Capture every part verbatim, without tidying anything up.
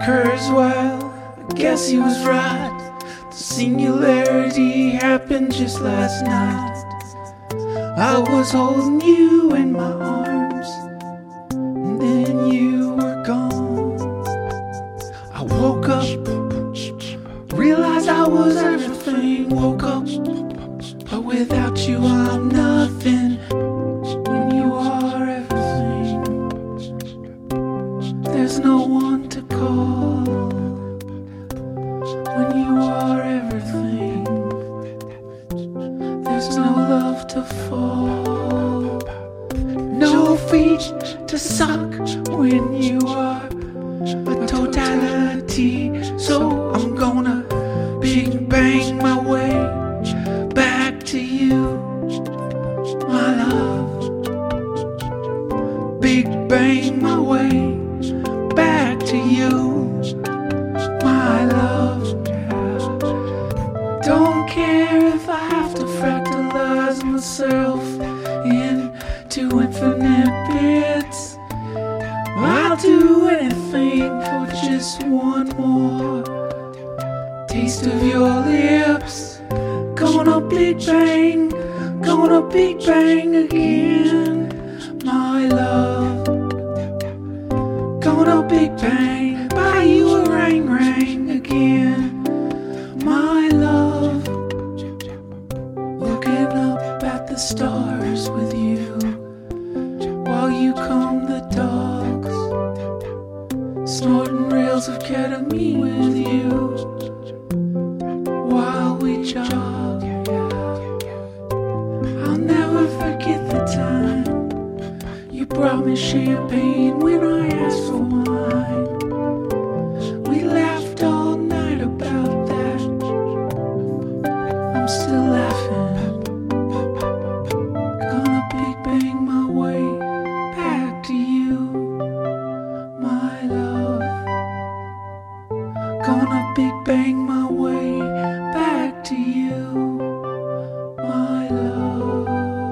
Kurzweil, I guess he was right. The singularity happened just last night. I was holding you in my arms, and then you were gone. I woke up, realized I was everything. Woke up, but without you I'm nothing. When you are everything, there's no one to call. When you are everything, there's no love to fall. No feet to suck when you are a totality. So I'm gonna big bang my way back to you, my love. Big bang my way back to you, my love. Don't care if I have to fractalize myself into infinite bits. I'll do anything for just one more taste of your lips. Gonna big bang, gonna big bang again, my love. Gonna big bang, buy you a ring ring again, my love. Looking up at the stars with you while you comb the dogs. Snorting rails of ketamine with you while we jog. I'll never forget the time you brought me champagne when I asked for wine. We laughed all night about that. I'm still laughing. Gonna big bang my way back to you, my love. Gonna big bang my way back to you, my love.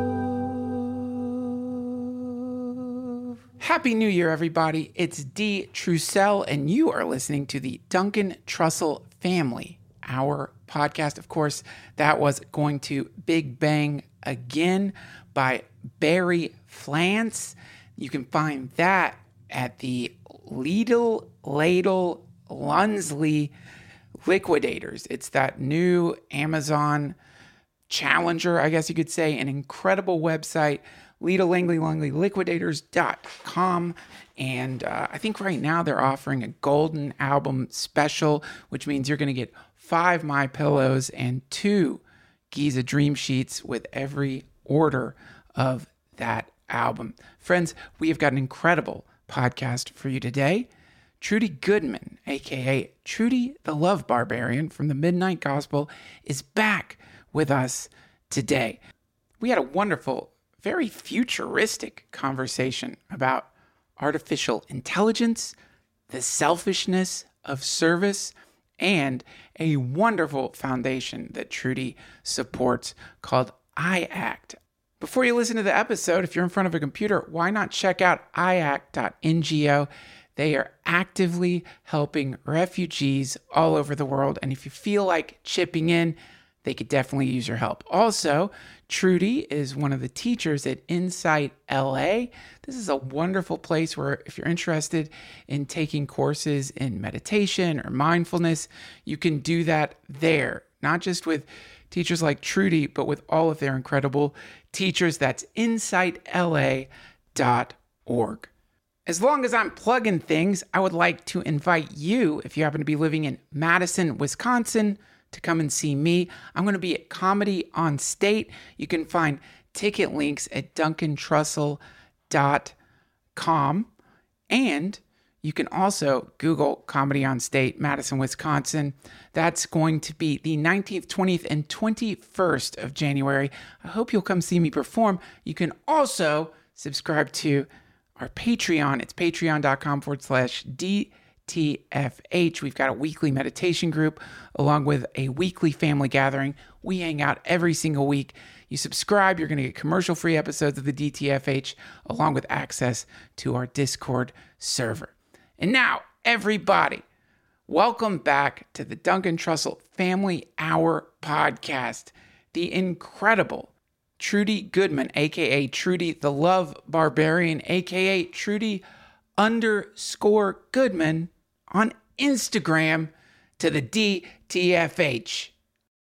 Happy New Year, everybody. It's Dee Trussell, and you are listening to the Duncan Trussell Family Hour podcast. Of course, that was going to Big Bang Again by Barry Flantz. You can find that at the Lidl Ladle Lunsley Liquidators. It's that new Amazon challenger, I guess you could say, an incredible website, Lidl Langley Langley Liquidators dot com. And uh, I think right now they're offering a golden album special, which means you're going to get five My Pillows and two Giza Dream Sheets with every order of that album. Friends, we have got an incredible podcast for you today. Trudy Goodman, a k a. Trudy the Love Barbarian from the Midnight Gospel, is back with us today. We had a wonderful, very futuristic conversation about artificial intelligence, the selfishness of service, and a wonderful foundation that Trudy supports called I ACT. Before you listen to the episode, if you're in front of a computer, why not check out I A C T dot N G O? They are actively helping refugees all over the world. And if you feel like chipping in, they could definitely use your help. Also, Trudy is one of the teachers at Insight L A. This is a wonderful place where if you're interested in taking courses in meditation or mindfulness, you can do that there. Not just with teachers like Trudy, but with all of their incredible teachers. That's insight L A dot org. As long as I'm plugging things, I would like to invite you, if you happen to be living in Madison, Wisconsin, to come and see me. I'm going to be at Comedy on State. You can find ticket links at duncan trussell dot com. And you can also Google Comedy on State, Madison, Wisconsin. That's going to be the nineteenth, twentieth, and twenty-first of January. I hope you'll come see me perform. You can also subscribe to our Patreon. It's patreon.com forward slash DTFH. We've got a weekly meditation group along with a weekly family gathering. We hang out every single week. You subscribe, you're going to get commercial-free episodes of the D T F H along with access to our Discord server. And now, everybody, Welcome back to the Duncan Trussell Family Hour podcast. The incredible Trudy Goodman, aka Trudy the Love Barbarian, aka Trudy underscore Goodman on Instagram to the D T F H.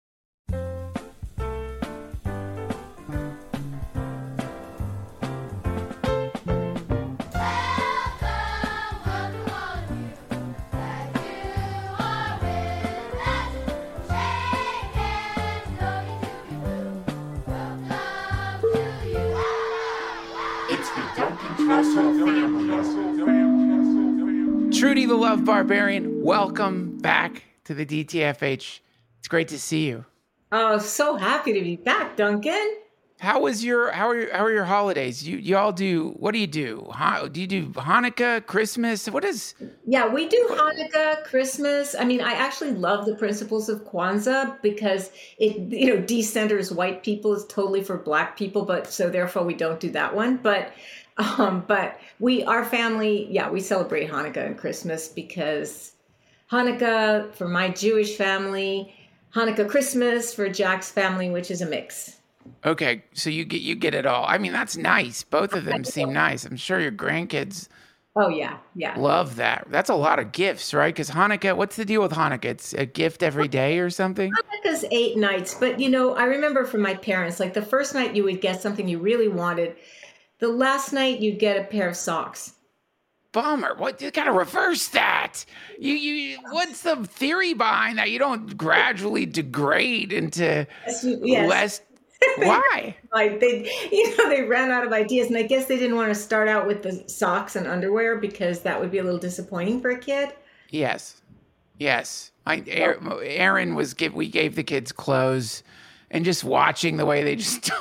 Trudy the Love Barbarian, welcome back to the D T F H. It's great to see you. Oh, so happy to be back, Duncan. How was your how are your, how are your holidays? You you all do what do you do? How, do you do Hanukkah, Christmas? What is? Yeah, we do Hanukkah, Christmas. I mean, I actually love the principles of Kwanzaa because it you know decenters white people. It's totally for Black people, but so therefore we don't do that one. But um, but we our family, yeah, we celebrate Hanukkah and Christmas because Hanukkah for my Jewish family, Hanukkah Christmas for Jack's family, which is a mix. Okay, so you get you get it all. I mean, that's nice. Both of them seem nice. I'm sure your grandkids Oh, yeah, yeah. love that. That's a lot of gifts, right? Because Hanukkah, what's the deal with Hanukkah? It's a gift every day or something? Hanukkah's eight nights, but you know, I remember from my parents, like the first night you would get something you really wanted. The last night you'd get a pair of socks. Bummer. What you gotta reverse that. You you what's the theory behind that? You don't gradually degrade into Yes, you- yes. less. Why? Like they, you know, they ran out of ideas, and I guess they didn't want to start out with the socks and underwear because that would be a little disappointing for a kid. Yes, yes. I Aaron was give we gave the kids clothes, and just watching the way they just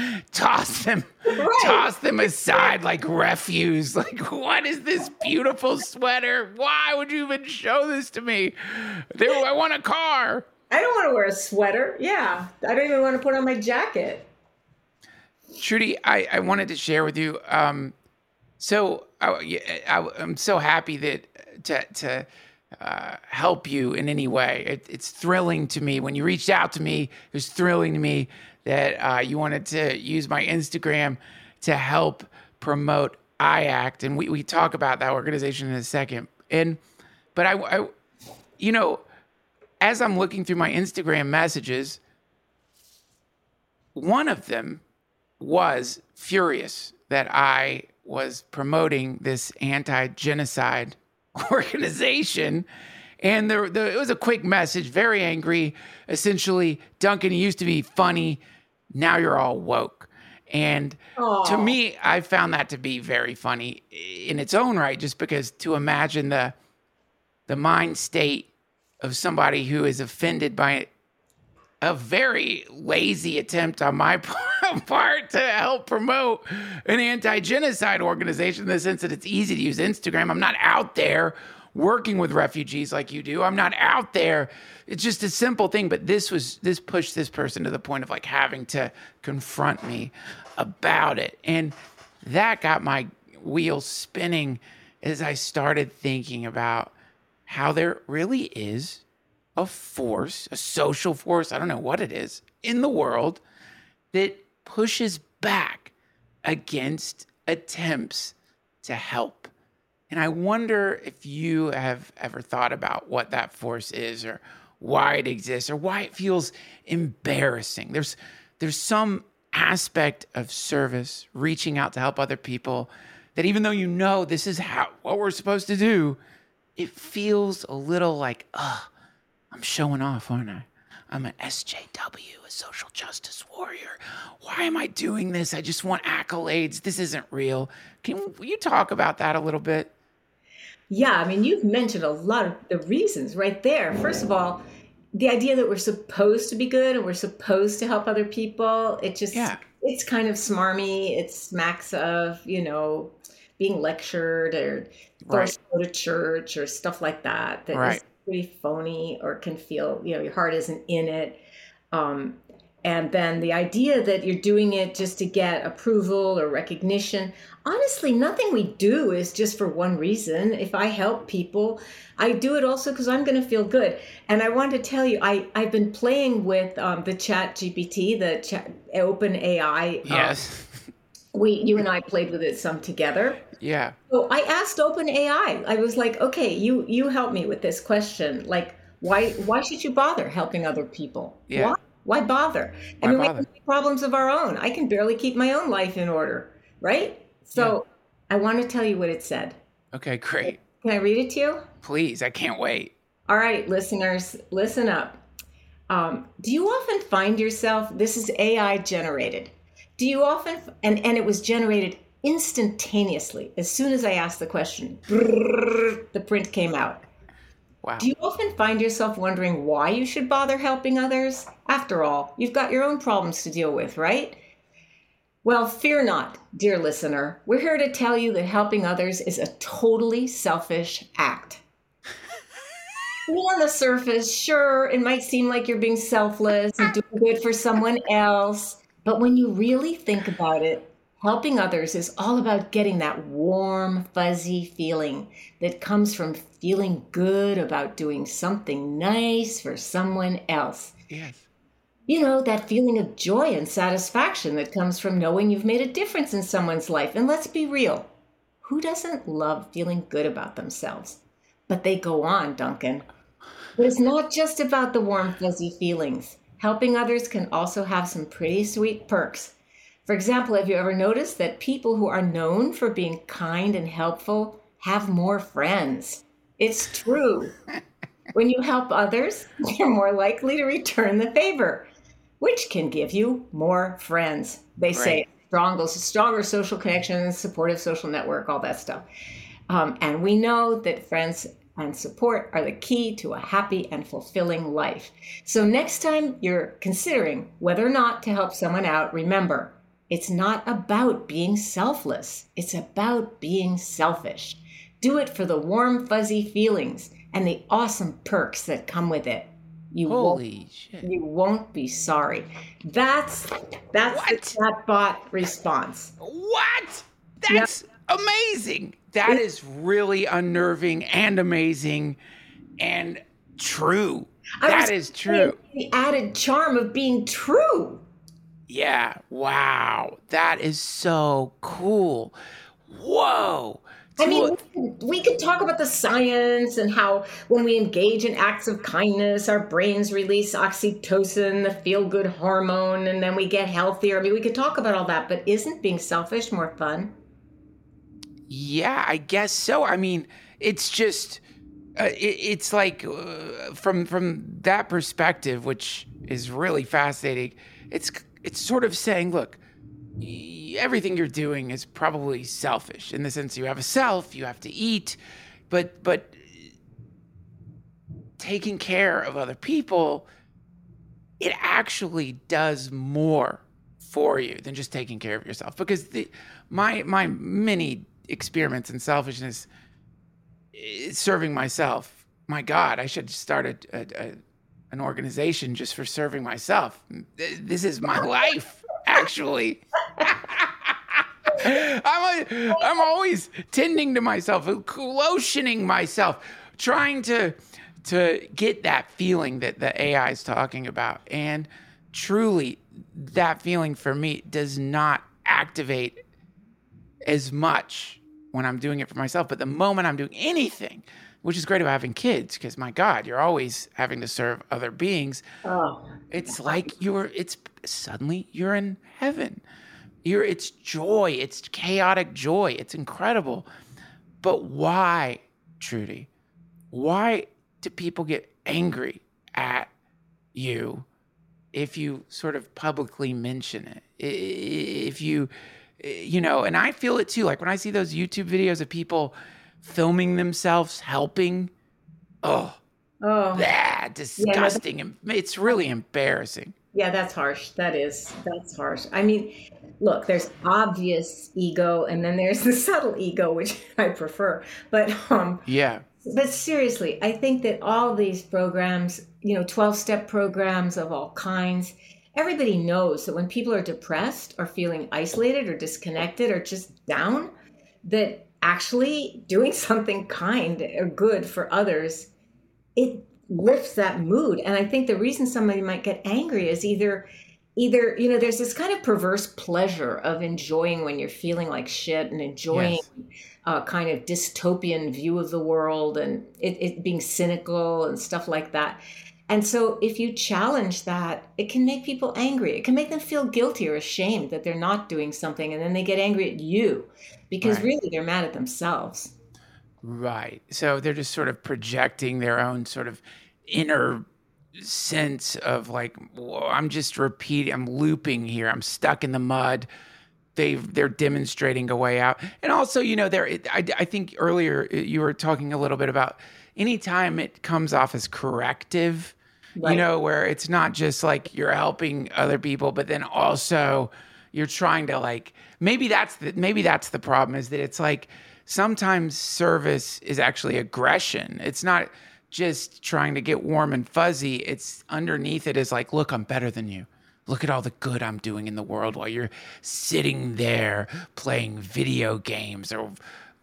toss them, Right. toss them aside like refuse. Like, what is this beautiful sweater? Why would you even show this to me? They, I want a car. I don't want to wear a sweater. Yeah, I don't even want to put on my jacket. Trudy, I, I wanted to share with you. Um, so I, I, I'm so happy that to to uh, help you in any way. It, it's thrilling to me when you reached out to me. It was thrilling to me that uh, you wanted to use my Instagram to help promote I ACT, and we we talk about that organization in a second. And but I, I you know, as I'm looking through my Instagram messages, one of them was furious that I was promoting this anti-genocide organization. And the, the, it was a quick message, very angry. Essentially, Duncan, you used to be funny. Now you're all woke. And Aw. to me, I found that to be very funny in its own right, just because to imagine the the mind state of somebody who is offended by a very lazy attempt on my part to help promote an anti-genocide organization in the sense that it's easy to use Instagram. I'm not out there working with refugees like you do. I'm not out there. It's just a simple thing. But this was this pushed this person to the point of like having to confront me about it. And that got my wheels spinning as I started thinking about how there really is a force, a social force, I don't know what it is, in the world that pushes back against attempts to help. And I wonder if you have ever thought about what that force is or why it exists or why it feels embarrassing. There's there's some aspect of service, reaching out to help other people, that even though you know this is how what we're supposed to do, it feels a little like, ugh, I'm showing off, aren't I? I'm an S J W, a social justice warrior. Why am I doing this? I just want accolades. This isn't real. Can you talk about that a little bit? Yeah, I mean, you've mentioned a lot of the reasons right there. First of all, the idea that we're supposed to be good and we're supposed to help other people, it just, Yeah. it's kind of smarmy. It smacks of, you know, being lectured or forced to go to church or stuff like that. That Right. is pretty phony or can feel, you know, your heart isn't in it. Um, And then the idea that you're doing it just to get approval or recognition. Honestly, nothing we do is just for one reason. If I help people, I do it also because I'm going to feel good. And I want to tell you, I, I've been playing with um, the Chat G P T, the chat, Open A I. Yes. Um, we, you and I played with it some together. Yeah. So I asked Open A I. I was like, okay, you you help me with this question. Like, why why should you bother helping other people? Yeah. Why? Why bother? I Why mean, bother? we have problems of our own. I can barely keep my own life in order, right? So I want to tell you what it said. Okay, great. Can I read it to you? Please, I can't wait. All right, listeners, listen up. Um, do you often find yourself, this is A I generated, do you often, and, and it was generated instantaneously. As soon as I asked the question, brrr, the print came out. Wow. Do you often find yourself wondering why you should bother helping others? After all, you've got your own problems to deal with, right? Well, fear not, dear listener. We're here to tell you that helping others is a totally selfish act. On the surface, sure, it might seem like you're being selfless and doing good for someone else. But when you really think about it, helping others is all about getting that warm, fuzzy feeling that comes from feeling good about doing something nice for someone else. Yes. You know, that feeling of joy and satisfaction that comes from knowing you've made a difference in someone's life. And let's be real, who doesn't love feeling good about themselves? But they go on, Duncan. But it's not just about the warm, fuzzy feelings. Helping others can also have some pretty sweet perks. For example, have you ever noticed that people who are known for being kind and helpful have more friends? It's true. When you help others, you're more likely to return the favor, which can give you more friends. They Right. say stronger, stronger social connections, supportive social network, all that stuff. Um, and we know that friends and support are the key to a happy and fulfilling life. So next time you're considering whether or not to help someone out, remember, it's not about being selfless. It's about being selfish. Do it for the warm, fuzzy feelings and the awesome perks that come with it. You Holy won't, shit. you won't be sorry. That's that's What? the chatbot response. What? That's amazing. That is really unnerving and amazing and true. I That was is true. The added charm of being true. Yeah. Wow. That is so cool. Whoa. I mean, Dude, we could, we could talk about the science and how when we engage in acts of kindness, our brains release oxytocin, the feel-good hormone, and then we get healthier. I mean, we could talk about all that, but isn't being selfish more fun? yeah, I guess so. I mean, it's just, uh, it, it's like uh, from from that perspective, which is really fascinating. It's it's sort of saying, look, y- everything you're doing is probably selfish in the sense you have a self, you have to eat, but but taking care of other people, it actually does more for you than just taking care of yourself. Because the my my many experiments in selfishness, eh, serving myself. My God, I should start a, a, a an organization just for serving myself. This is my life, actually. I'm a, I'm always tending to myself, lotioning myself, trying to to get that feeling that the A I is talking about. And truly, that feeling for me does not activate as much when I'm doing it for myself. But the moment I'm doing anything, which is great about having kids, because my God, you're always having to serve other beings. Oh, It's like you're, it's suddenly you're in heaven. You're, it's joy. It's chaotic joy. It's incredible. But why, Trudy? Why do people get angry at you if you sort of publicly mention it? I- If you, you know, and I feel it too. Like when I see those YouTube videos of people filming themselves helping, oh, oh, that disgusting. and It's really embarrassing. yeah, that's harsh. That is, that's harsh. I mean, look, there's obvious ego, and then there's the subtle ego, which I prefer. But um, Yeah. but seriously, I think that all these programs, you know, twelve-step programs of all kinds, everybody knows that when people are depressed or feeling isolated or disconnected or just down, that actually doing something kind or good for others, it lifts that mood. And I think the reason somebody might get angry is either either you know there's this kind of perverse pleasure of enjoying when you're feeling like shit and enjoying Yes. a kind of dystopian view of the world and it, it being cynical and stuff like that. And so if you challenge that, it can make people angry. It can make them feel guilty or ashamed that they're not doing something, and then they get angry at you because Right. really they're mad at themselves. Right. So they're just sort of projecting their own sort of inner sense of like, "Whoa, I'm just repeating, I'm looping here. I'm stuck in the mud." They they're demonstrating a way out. And also, you know, there I, I think earlier you were talking a little bit about anytime it comes off as corrective, you Right. know, where it's not just like you're helping other people, but then also you're trying to like maybe that's the maybe that's the problem is that it's like sometimes service is actually aggression. It's not just trying to get warm and fuzzy. It's underneath it is like, look, I'm better than you. Look at all the good I'm doing in the world while you're sitting there playing video games or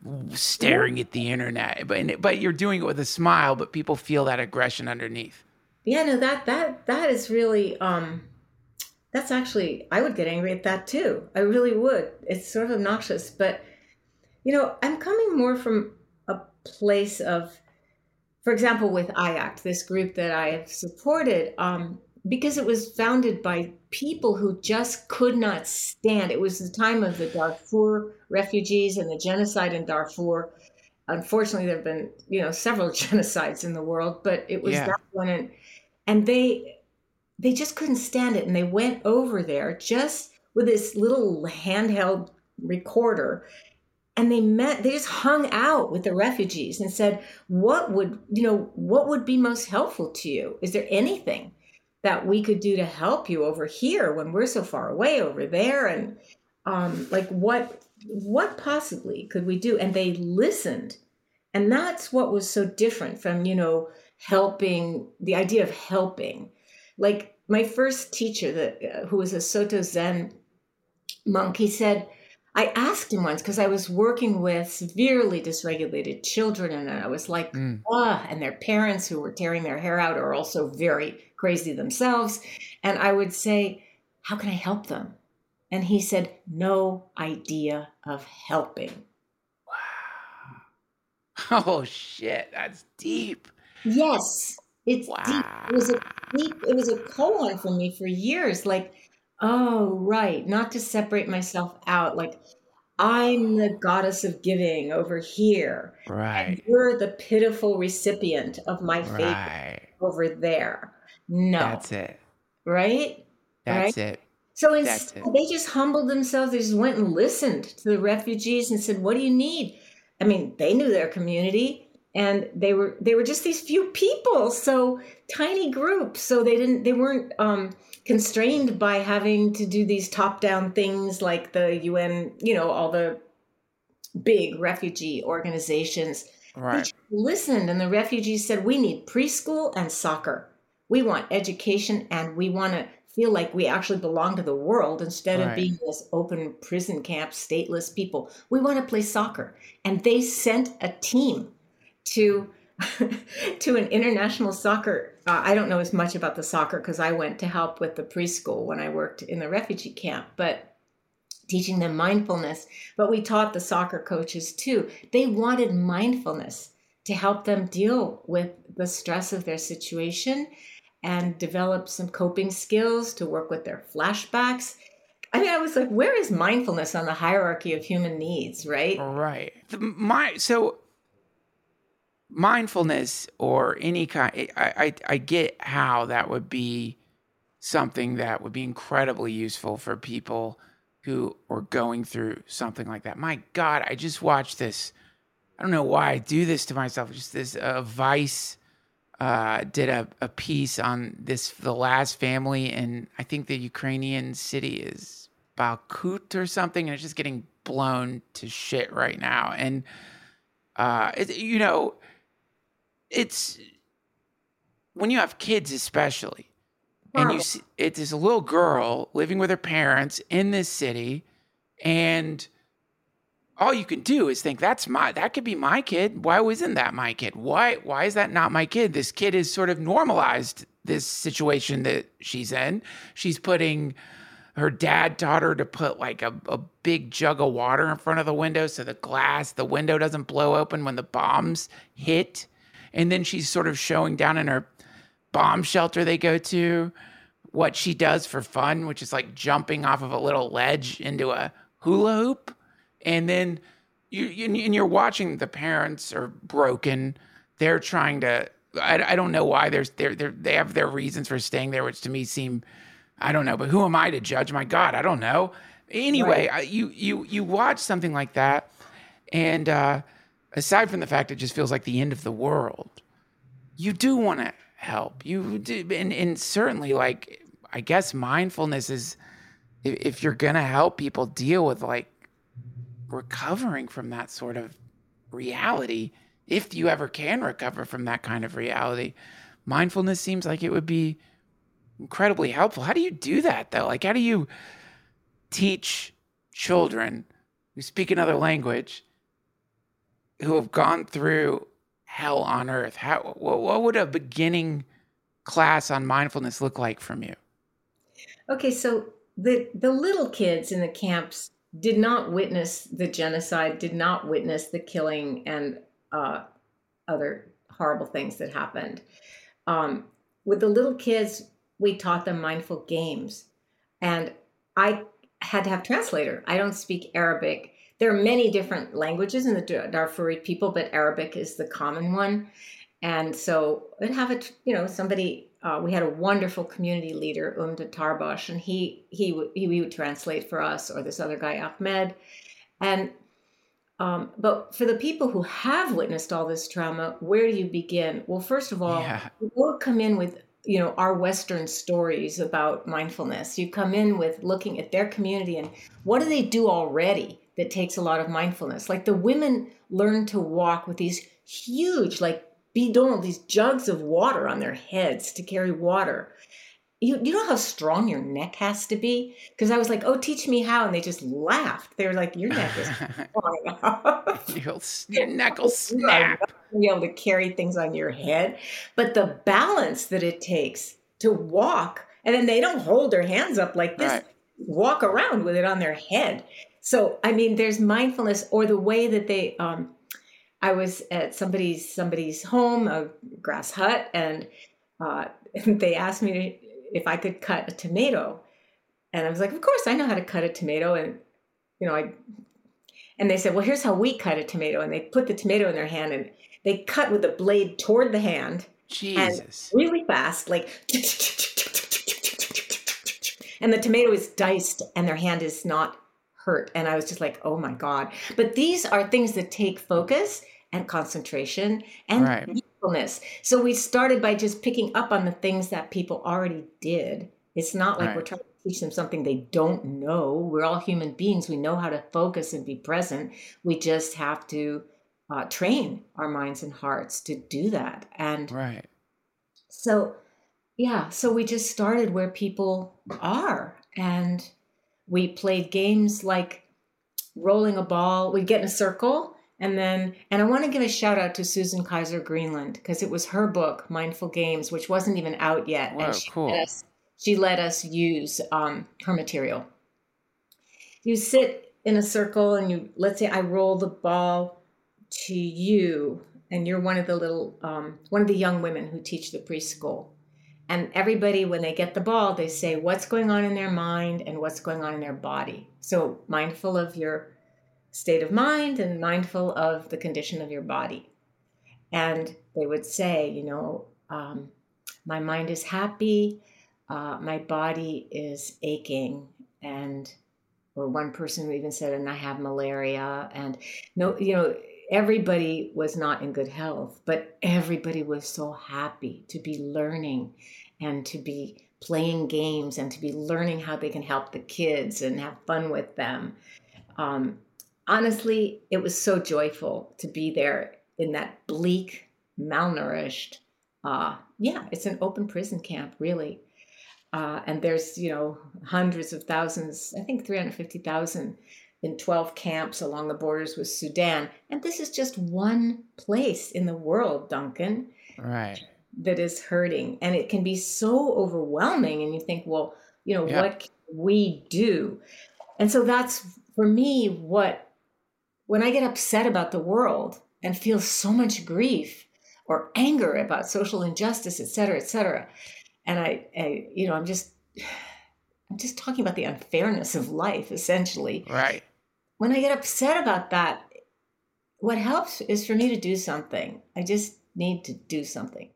staring at the internet. But but you're doing it with a smile, but people feel that aggression underneath. Yeah, no, that that that is really um that's actually I would get angry at that too. I really would. It's sort of obnoxious, but you know, I'm coming more from a place of, for example, with I ACT, this group that I have supported, um, because it was founded by people who just could not stand. It was the time of the Darfur refugees and the genocide in Darfur. Unfortunately, there have been, you know, several genocides in the world, but it was Yeah. that one, and and they they just couldn't stand it, and they went over there just with this little handheld recorder, and they met they just hung out with the refugees and said, what would you know what would be most helpful to you? Is there anything that we could do to help you over here when we're so far away over there? And um like what what possibly could we do? And they listened. And that's what was so different from, you know helping, the idea of helping. Like my first teacher, that uh, who was a Soto Zen monk, he said, I asked him once because I was working with severely dysregulated children, and I was like, Mm. ah, and their parents who were tearing their hair out are also very crazy themselves. And I would say, how can I help them? And he said, no idea of helping. Oh shit, that's deep. Yes, it's deep. It was a Wow. deep, it was a koan for me for years. Like, oh, right, not to separate myself out. Like, I'm the goddess of giving over here, and Right. you're the pitiful recipient of my favor Right. over there. No, That's it. right? Right? That's it. So That's instead, it. they just humbled themselves. They just went and listened to the refugees and said, "What do you need?" I mean, they knew their community, and they were they were just these few people, so tiny groups. So they didn't they weren't um, constrained by having to do these top down things like the U N, you know, all the big refugee organizations. They Right. just listened, and the refugees said, "We need preschool and soccer. We want education, and we want to feel like we actually belong to the world instead of Right. being this open prison camp, stateless people. We want to play soccer." And they sent a team to to an international soccer. Uh, I don't know as much about the soccer because I went to help with the preschool when I worked in the refugee camp, but teaching them mindfulness. But we taught the soccer coaches too. They wanted mindfulness to help them deal with the stress of their situation and develop some coping skills to work with their flashbacks. I mean, I was like, where is mindfulness on the hierarchy of human needs, right? Right. The, my so mindfulness or any kind. I, I I get how that would be something that would be incredibly useful for people who are going through something like that. My God, I just watched this. I don't know why I do this to myself. Just this uh, Vice uh, did a, a piece on this the last family, and I think the Ukrainian city is Bakhmut or something, and it's just getting blown to shit right now. And uh, it, you know, it's when you have kids, especially. and you Horrible. see it's this little girl living with her parents in this city, and all you can do is think that's my that could be my kid. Why isn't that my kid? Why why is that not my kid? This kid is sort of normalized this situation that she's in. She's putting her dad taught her to put like a, a big jug of water in front of the window so the glass, the window doesn't blow open when the bombs hit. And then she's sort of showing down in her bomb shelter they go to what she does for fun, which is like jumping off of a little ledge into a hula hoop. And then you, you and you're watching the parents are broken. They're trying to. I, I don't know why. There's they they they have their reasons for staying there, which to me seem. I don't know, but who am I to judge? My God, I don't know. Anyway, Right. I, you you you watch something like that, and uh, aside from the fact it just feels like the end of the world, you do want to help. You do, and and certainly like I guess mindfulness is if, if you're gonna help people deal with like recovering from that sort of reality, if you ever can recover from that kind of reality, mindfulness seems like it would be incredibly helpful. How do you do that though? Like, how do you teach children who speak another language who have gone through hell on earth? How, what, what would a beginning class on mindfulness look like from you? Okay, so the the little kids in the camps did not witness the genocide, did not witness the killing and uh, other horrible things that happened. Um, with the little kids, we taught them mindful games, and I had to have translator. I don't speak Arabic. There are many different languages in the Darfuri people, but Arabic is the common one. And so I'd have a, you know, somebody. Uh, we had a wonderful community leader, Umda Tarbosh, and he he would he would translate for us, or this other guy Ahmed. And um, but for the people who have witnessed all this trauma, where do you begin? Well, first of all, Yeah, you don't come in with you know our Western stories about mindfulness. You come in with looking at their community and what do they do already that takes a lot of mindfulness. Like the women learn to walk with these huge, like bidon, these jugs of water on their heads to carry water. You, you know how strong your neck has to be? Because I was like, oh, teach me how. And they just laughed. They were like, your neck is strong enough. You'll, your neck will You are not snap. going to be able to carry things on your head. But the balance that it takes to walk, and then they don't hold their hands up like this, Right. walk around with it on their head. So, I mean, there's mindfulness, or the way that they, um, I was at somebody's somebody's home, a grass hut, and uh, they asked me to, if I could cut a tomato, and I was like, "Of course, I know how to cut a tomato." And you know, I and they said, "Well, here's how we cut a tomato." And they put the tomato in their hand, and they cut with the blade toward the hand, and Jesus. really fast, like, and the tomato is diced, and their hand is not hurt. And I was just like, "Oh my God!" But these are things that take focus and concentration and Right. mindfulness. So we started by just picking up on the things that people already did. It's not like we're Right. trying to teach them something they don't know. We're all human beings. We know how to focus and be present. We just have to uh, train our minds and hearts to do that. And Right. so, yeah, so we just started where people are. And we played games like rolling a ball. We'd get in a circle. And then, and I want to give a shout out to Susan Kaiser Greenland because it was her book, Mindful Games, which wasn't even out yet. Whoa, And she cool. let us, she let us use um, her material. You sit in a circle and you, let's say I roll the ball to you, and you're one of the little, um, one of the young women who teach the preschool. And everybody, when they get the ball, they say what's going on in their mind and what's going on in their body. So mindful of your state of mind and mindful of the condition of your body. And they would say, you know, um, my mind is happy, uh, my body is aching, and or one person even said, and I have malaria, and no, you know, everybody was not in good health, but everybody was so happy to be learning and to be playing games and to be learning how they can help the kids and have fun with them. Um, honestly, it was so joyful to be there in that bleak, malnourished, uh, yeah, it's an open prison camp, really. Uh, and there's, you know, hundreds of thousands, I think three hundred fifty thousand in twelve camps along the borders with Sudan. And this is just one place in the world, Duncan, Right. that is hurting. And it can be so overwhelming. And you think, well, you know, Yeah. what can we do? And so that's, for me, what, when I get upset about the world and feel so much grief or anger about social injustice, et cetera, et cetera, and I, I you know, I'm just, I'm just talking about the unfairness of life, essentially. Right. When I get upset about that, what helps is for me to do something. I just need to do something.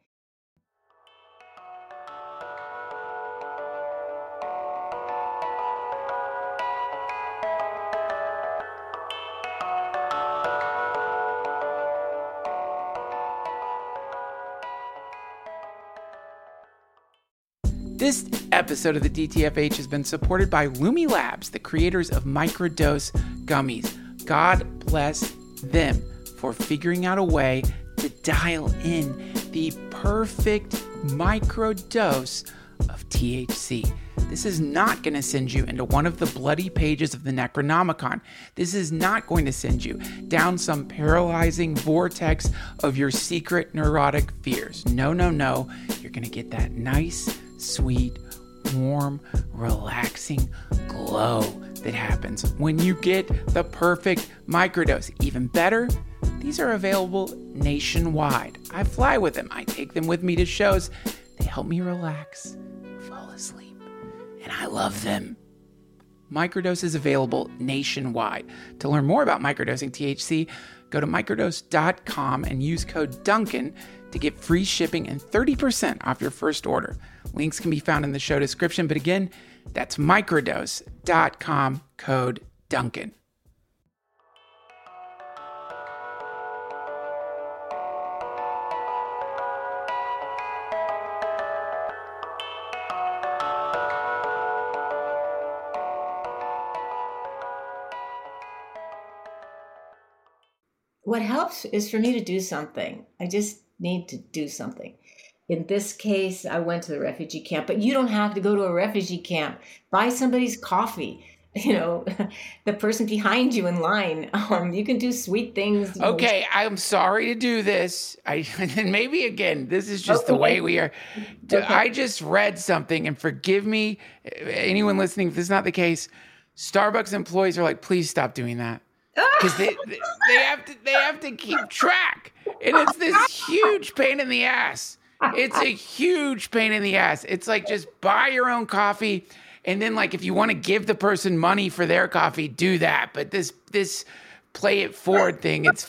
This episode of the D T F H has been supported by Lumi Labs, the creators of Microdose Gummies. God bless them for figuring out a way to dial in the perfect microdose of T H C. This is not going to send you into one of the bloody pages of the Necronomicon. This is not going to send you down some paralyzing vortex of your secret neurotic fears. No, no, no. You're going to get that nice, sweet, warm, relaxing glow that happens when you get the perfect microdose. Even better, these are available nationwide. I fly with them. I take them with me to shows. They help me relax, fall asleep, and I love them. Microdose is available nationwide. To learn more about microdosing T H C, go to microdose dot com and use code Duncan to get free shipping and thirty percent off your first order. Links can be found in the show description, but again, that's microdose dot com, code Duncan. What helps is for me to do something. I just need to do something. In this case, I went to the refugee camp, but you don't have to go to a refugee camp. Buy somebody's coffee. You know, the person behind you in line. Um, you can do sweet things. Okay, I'm sorry to do this. I and maybe again, this is just okay. The way we are. Okay. I just read something, and forgive me, anyone listening, if this is not the case. Starbucks employees are like, please stop doing that. Because they they have to they have to keep track, and it's this huge pain in the ass. It's a huge pain in the ass. It's like just buy your own coffee, and then like if you want to give the person money for their coffee, do that. But this this play it forward thing, it's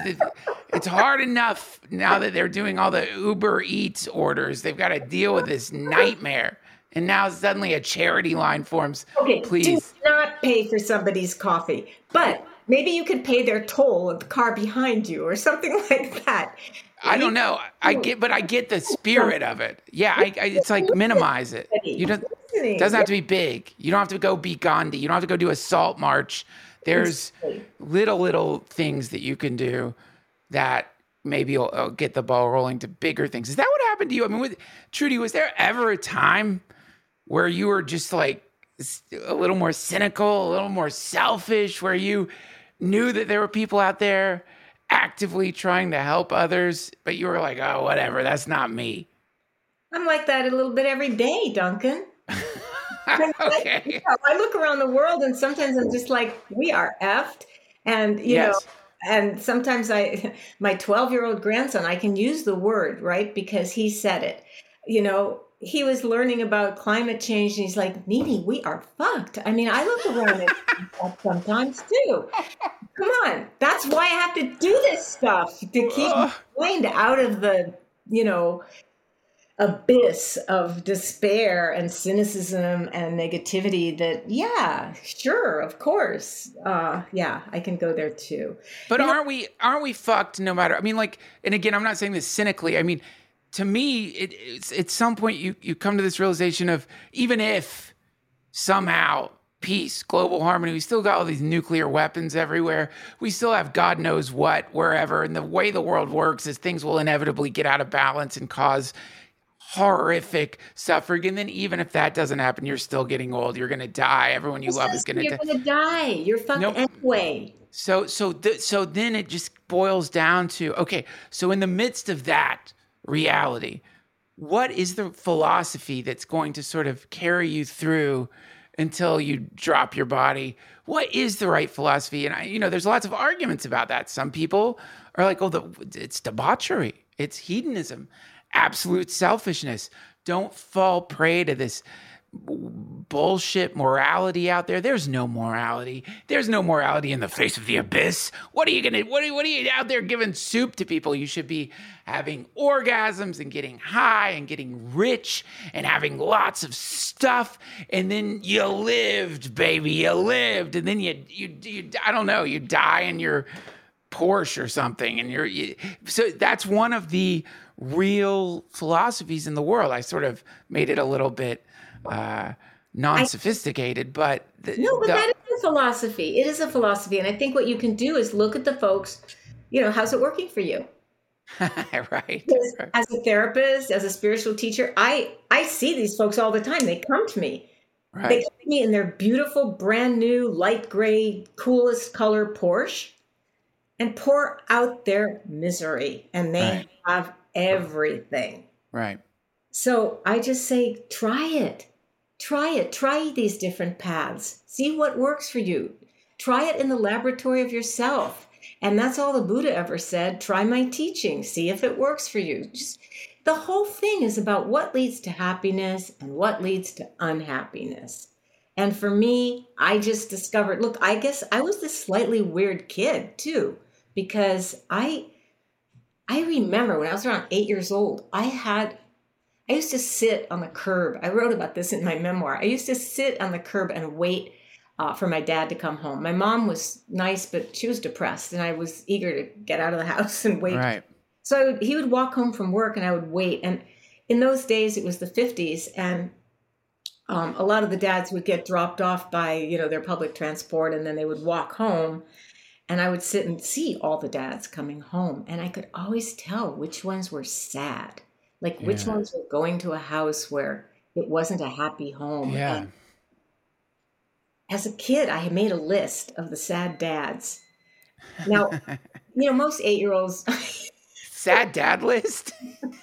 it's hard enough now that they're doing all the Uber Eats orders. They've got to deal with this nightmare. And now suddenly a charity line forms. Okay, please do not pay for somebody's coffee, but maybe you could pay their toll of the car behind you or something like that. I don't know. I get, but I get the spirit of it. Yeah, I, I, it's like minimize it. You don't. It doesn't have to be big. You don't have to go be Gandhi. You don't have to go do a salt march. There's little little things that you can do that maybe will, will get the ball rolling to bigger things. Is that what happened to you? I mean, with, Trudy, was there ever a time where you were just like a little more cynical, a little more selfish, where you knew that there were people out there actively trying to help others, but you were like, oh, whatever, that's not me? I'm like that a little bit every day, Duncan. Okay. I, you know, I look around the world and sometimes I'm just like, we are effed. And, you yes. know, and sometimes I, my twelve-year-old grandson, I can use the word, right? Because he said it. You know, he was learning about climate change and he's like, Nini, we are fucked. I mean, I look around and sometimes too. Come on. That's why I have to do this stuff, to keep my mind out of the, you know, abyss of despair and cynicism and negativity that, yeah, sure, of course. Uh, yeah, I can go there too. But you aren't know, we, aren't we fucked no matter, I mean, like, and again, I'm not saying this cynically. I mean, to me, it, it's at some point you, you come to this realization of, even if somehow peace, global harmony, we still got all these nuclear weapons everywhere. We still have God knows what, wherever. And the way the world works is things will inevitably get out of balance and cause horrific suffering. And then even if that doesn't happen, you're still getting old. You're going to die. Everyone you love is going to You're die. gonna die. You're fucked Nope. anyway. So, so, th- so then it just boils down to, okay, so in the midst of that reality, what is the philosophy that's going to sort of carry you through until you drop your body? What is the right philosophy? And I, you know, there's lots of arguments about that. Some people are like, oh, the, it's debauchery. It's hedonism, absolute selfishness. Don't fall prey to this bullshit morality out there. There's no morality. There's no morality in the face of the abyss. What are you gonna? What are, what are you out there giving soup to people? You should be having orgasms and getting high and getting rich and having lots of stuff. And then you lived, baby. You lived, and then you you you. I don't know. You die in your Porsche or something, and you're you, so that's one of the real philosophies in the world. I sort of made it a little bit uh, non-sophisticated, but the, No, but the, that is a philosophy. It is a philosophy. And I think what you can do is look at the folks, you know, how's it working for you? right. Because right. as a therapist, as a spiritual teacher, I, I see these folks all the time. They come to me. Right. They come to me in their beautiful, brand new, light gray, coolest color Porsche and pour out their misery. And they Right. have everything. Right. So I just say, try it. Try it. Try these different paths. See what works for you. Try it in the laboratory of yourself. And that's all the Buddha ever said. Try my teaching. See if it works for you. Just the whole thing is about what leads to happiness and what leads to unhappiness. And for me, I just discovered, look, I guess I was this slightly weird kid too, because I I remember when I was around eight years old, I had I used to sit on the curb. I wrote about this in my memoir. I used to sit on the curb and wait uh, for my dad to come home. My mom was nice, but she was depressed, and I was eager to get out of the house and wait. Right. So I would, he would walk home from work, and I would wait. And in those days, it was the fifties, and um, a lot of the dads would get dropped off by, you know, their public transport, and then they would walk home. And I would sit and see all the dads coming home, and I could always tell which ones were sad. Like which Yeah. ones were going to a house where it wasn't a happy home. Yeah. And as a kid, I had made a list of the sad dads. Now, you know, most eight-year-olds, Sad dad list.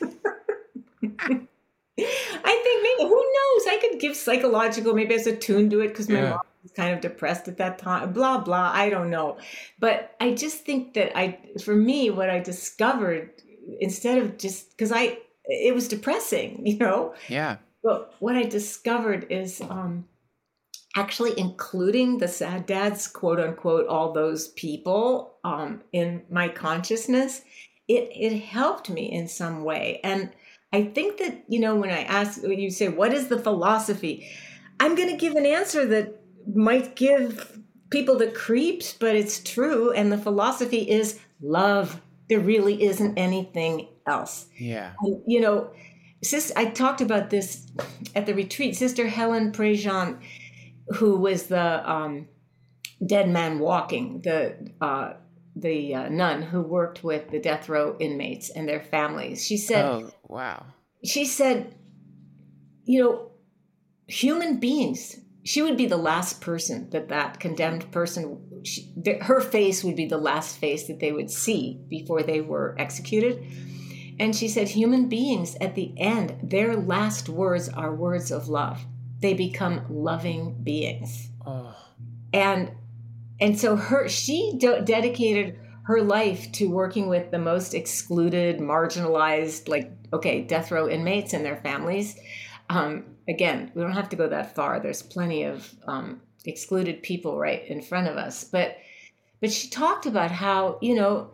I think maybe, who knows? I could give psychological, maybe I was attuned to it because my Yeah. mom was kind of depressed at that time, blah, blah. I don't know. But I just think that I, for me, what I discovered, instead of just, because I, it was depressing, you know? Yeah. But what I discovered is um, actually including the sad dads, quote unquote, all those people um, in my consciousness, it, it helped me in some way. And I think that, you know, when I ask, when you say, what is the philosophy? I'm going to give an answer that might give people the creeps, but it's true. And the philosophy is love. There really isn't anything else. Yeah. And, you know, sis, I talked about this at the retreat. Sister Helen Prejean, who was the um, dead man walking, the uh, the uh, nun who worked with the death row inmates and their families. She said, Oh, wow. she said, you know, human beings, she would be the last person that that condemned person, she, th- her face would be the last face that they would see before they were executed. And she said, human beings at the end, their last words are words of love. They become loving beings. Oh. And and so her she de- dedicated her life to working with the most excluded, marginalized, like, okay, death row inmates and their families. Um, again, we don't have to go that far. There's plenty of um, excluded people right in front of us. But but she talked about how, you know,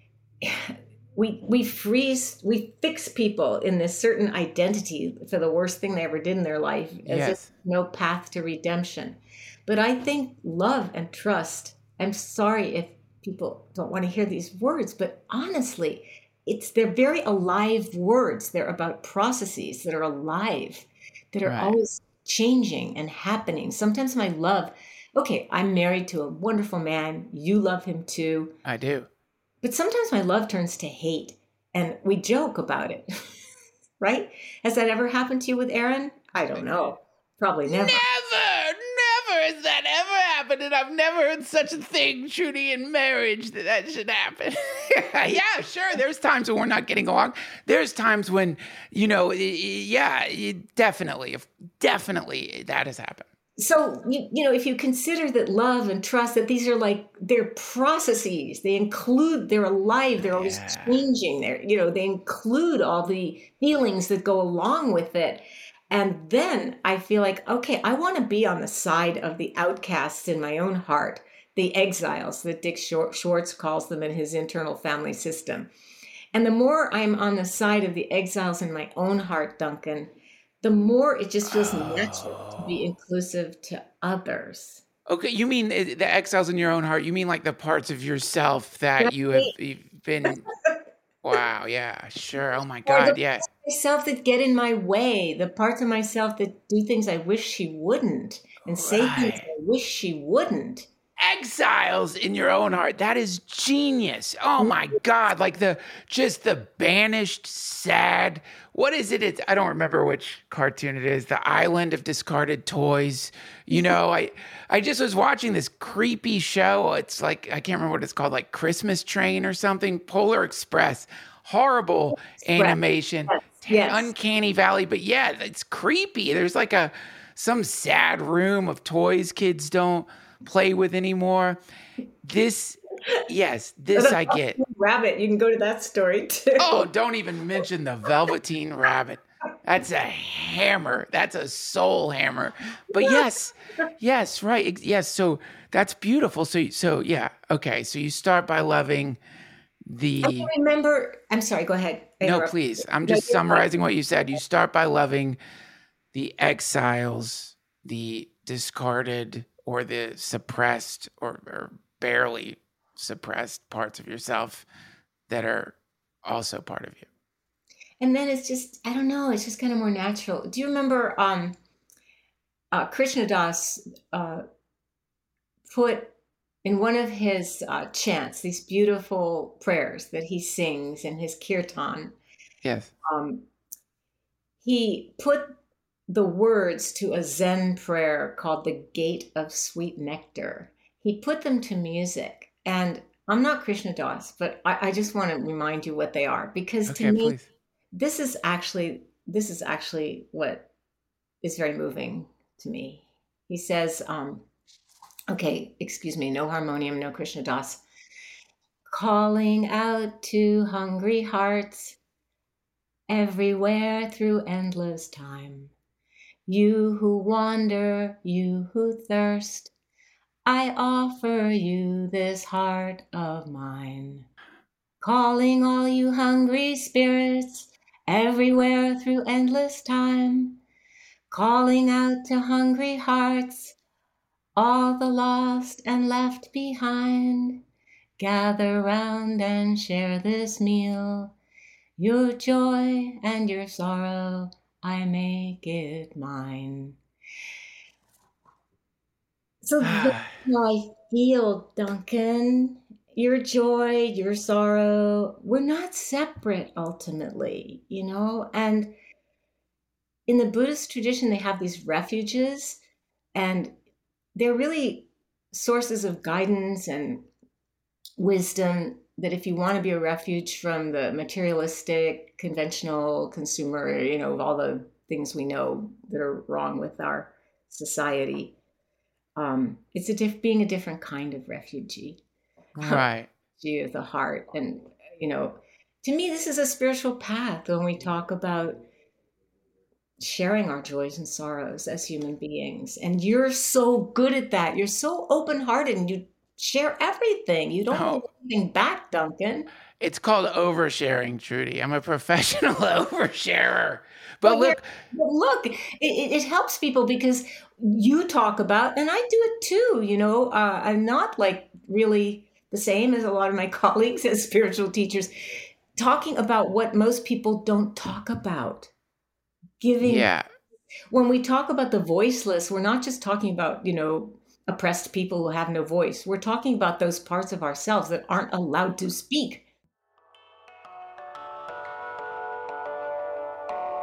we we freeze, we fix people in this certain identity for the worst thing they ever did in their life, as Yes. if no path to redemption. But I think love and trust, I'm sorry if people don't want to hear these words, but honestly, it's they're very alive words. They're about processes that are alive, that are Right. always changing and happening. Sometimes my love, okay, I'm married to a wonderful man. You love him too. I do. But sometimes my love turns to hate, and we joke about it. right? Has that ever happened to you with Aaron? I don't know. Probably never. Never, never has that ever happened, and I've never heard such a thing, Trudy, in marriage that that should happen. Yeah, sure. There's times when we're not getting along. There's times when, you know, yeah, definitely, definitely that has happened. So, you, you know, if you consider that love and trust, that these are like, they're processes, they include, they're alive, they're always Yeah. changing, they're, you know, they include all the feelings that go along with it. And then I feel like, okay, I want to be on the side of the outcasts in my own heart, the exiles that Dick Schwartz calls them in his internal family system. And the more I'm on the side of the exiles in my own heart, Duncan, the more it just feels Oh. natural to be inclusive to others. Okay, you mean the exiles in your own heart? You mean like the parts of yourself that That's you have me. you've been? Wow, yeah, sure. Oh my Or God, the yeah. parts of myself that get in my way, the parts of myself that do things I wish she wouldn't, and say things Right. I wish she wouldn't. Exiles in your own heart. That is genius. Oh my God. Like the, just the banished, sad, what is it? It's, I don't remember which cartoon it is. The Island of Discarded Toys. You know, I, I just was watching this creepy show. It's like, I can't remember what it's called, like Christmas Train or something. Polar Express. Horrible animation. Yes, T- yes. Uncanny Valley. But yeah, it's creepy. There's like a, some sad room of toys kids don't play with anymore. This, yes, this I get. Rabbit, you can go to that story too. Oh, don't even mention the Velveteen Rabbit. That's a hammer. That's a soul hammer. But yes, yes, right. ex- Yes, so that's beautiful. So, so yeah, okay. So you start by loving the. I remember, I'm sorry, go ahead. I No, interrupted please. you. I'm No, just you're fine. summarizing what you said. You start by loving the exiles, the discarded or the suppressed or, or barely suppressed parts of yourself that are also part of you. And then it's just, I don't know, it's just kind of more natural. Do you remember um, uh, Krishna Das uh, put in one of his uh, chants, these beautiful prayers that he sings in his kirtan, Yes. um, he put the words to a Zen prayer called the Gate of Sweet Nectar. He put them to music. And I'm not Krishna Das, but I, I just want to remind you what they are, because to Okay, me, please. this is actually this is actually what is very moving to me. He says, um, okay, excuse me, no harmonium, no Krishna Das. Calling out to hungry hearts everywhere through endless time. You who wander, you who thirst, I offer you this heart of mine. Calling all you hungry spirits everywhere through endless time. Calling out to hungry hearts, all the lost and left behind. Gather round and share this meal. Your joy and your sorrow, I make it mine. So that's how I feel, Duncan. Your joy, your sorrow, we're not separate ultimately, you know? And in the Buddhist tradition, they have these refuges, and they're really sources of guidance and wisdom, that if you want to be a refuge from the materialistic, conventional consumer, you know, of all the things we know that are wrong with our society, um, it's a diff- being a different kind of refugee. Right. Refugee of the heart. And, you know, to me, this is a spiritual path when we talk about sharing our joys and sorrows as human beings. And you're so good at that. You're so open-hearted, and you share everything. You don't hold Oh, anything back, Duncan. it's called oversharing, Trudy. I'm a professional oversharer. But Well, you're, look, but look, it, it it helps people because you talk about, and I do it too, you know, uh, I'm not like really the same as a lot of my colleagues as spiritual teachers, talking about what most people don't talk about. Giving, yeah. when we talk about the voiceless, we're not just talking about, you know, oppressed people who have no voice. We're talking about those parts of ourselves that aren't allowed to speak.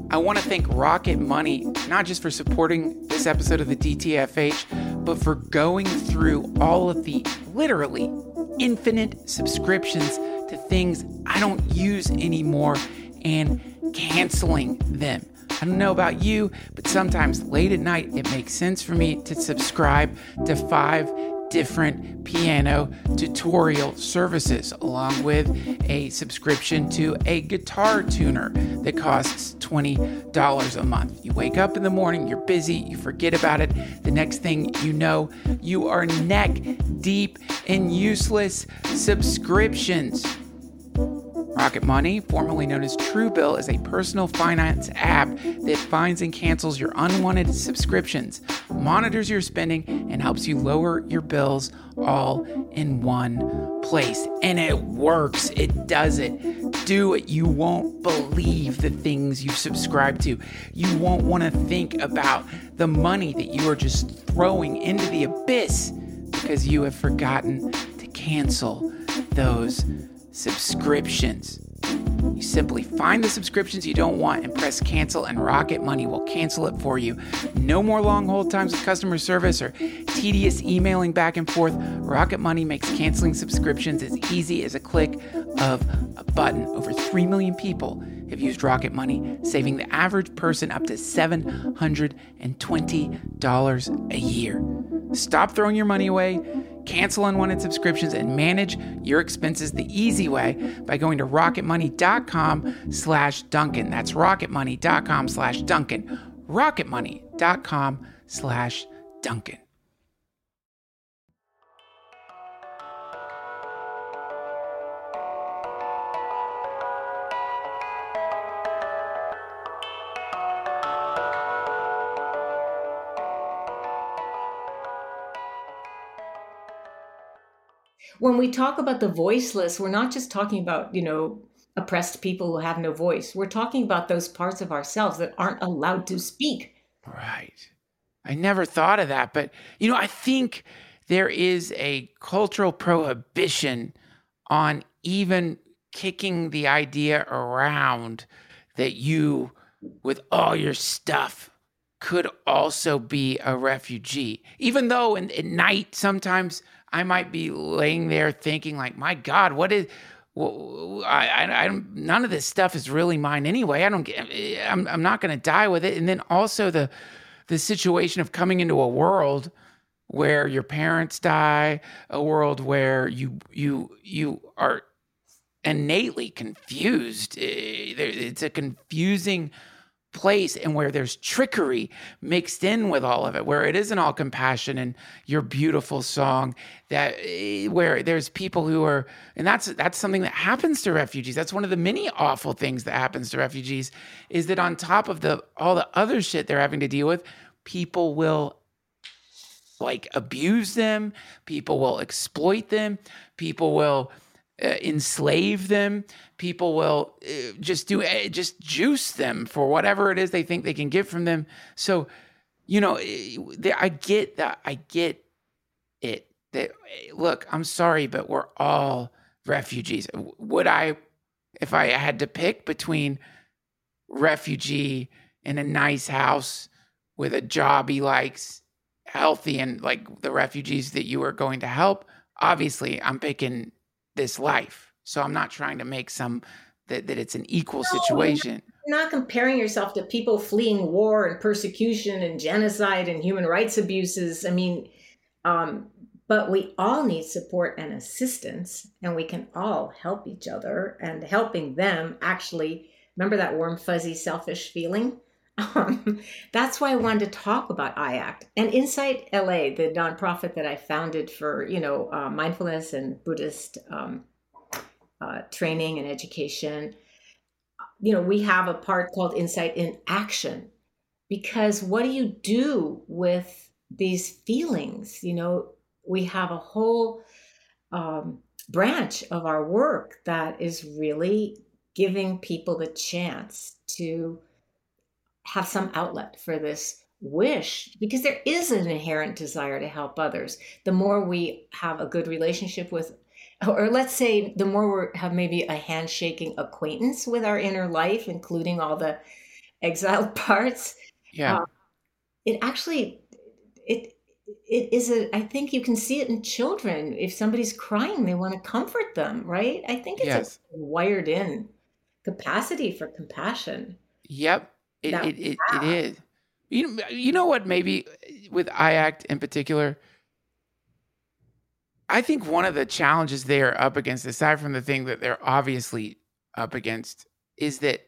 I want to thank Rocket Money, not just for supporting this episode of the D T F H, but for going through all of the literally infinite subscriptions to things I don't use anymore and canceling them. I don't know about you, but sometimes late at night, it makes sense for me to subscribe to five different piano tutorial services, along with a subscription to a guitar tuner that costs twenty dollars a month. You wake up in the morning, you're busy, you forget about it. The next thing you know, you are neck deep in useless subscriptions. Rocket Money, formerly known as Truebill, is a personal finance app that finds and cancels your unwanted subscriptions, monitors your spending, and helps you lower your bills all in one place. And it works. It does it. Do it. You won't believe the things you've subscribed to. You won't want to think about the money that you are just throwing into the abyss because you have forgotten to cancel those subscriptions. You simply find the subscriptions you don't want and press cancel, and Rocket Money will cancel it for you. No more long hold times with customer service or tedious emailing back and forth. Rocket Money makes canceling subscriptions as easy as a click of a button. Over three million people have used Rocket Money, saving the average person up to seven hundred twenty dollars a year. Stop throwing your money away. Cancel unwanted subscriptions and manage your expenses the easy way by going to rocketmoney.com slash Duncan. That's rocketmoney.com slash Duncan. rocketmoney.com slash Duncan. When we talk about the voiceless, we're not just talking about, you know, oppressed people who have no voice. We're talking about those parts of ourselves that aren't allowed to speak. Right. I never thought of that. But, you know, I think there is a cultural prohibition on even kicking the idea around that you, with all your stuff, could also be a refugee. Even though in, at night, sometimes I might be laying there thinking like, my God, what is, well, I, I, I, none of this stuff is really mine anyway. I don't get, I'm, I'm not going to die with it. And then also the, the situation of coming into a world where your parents die, a world where you, you, you are innately confused. It's a confusing place, and where there's trickery mixed in with all of it, where it isn't all compassion and your beautiful song, that where there's people who are, and that's that's something that happens to refugees. That's one of the many awful things that happens to refugees, is that on top of the all the other shit they're having to deal with, people will like abuse them, people will exploit them, people will Uh, enslave them. People will uh, just do uh, just juice them for whatever it is they think they can get from them. So, you know, they, I get that. I get it. That look, I'm sorry, but we're all refugees. Would I, if I had to pick between refugee in a nice house with a job he likes, healthy, and like the refugees that you are going to help? Obviously, I'm picking this life. So I'm not trying to make some that, that it's an equal no, situation. You're not comparing yourself to people fleeing war and persecution and genocide and human rights abuses. I mean, um, but we all need support and assistance, and we can all help each other, and helping them actually, remember that warm, fuzzy, selfish feeling? Um, that's why I wanted to talk about I ACT and Insight L A, the nonprofit that I founded for, you know, uh, mindfulness and Buddhist um, uh, training and education. You know, we have a part called Insight in Action, because what do you do with these feelings? You know, we have a whole um, branch of our work that is really giving people the chance to have some outlet for this wish, because there is an inherent desire to help others. The more we have a good relationship with, or let's say the more we have maybe a handshaking acquaintance with our inner life, including all the exiled parts. Yeah. Uh, it actually, it it is a. I think you can see it in children. If somebody's crying, they want to comfort them, right? I think it's a Yes. wired in capacity for compassion Yep. It that it we it, it have. is. You know, you know what? Maybe with I ACT in particular, I think one of the challenges they are up against, aside from the thing that they're obviously up against, is that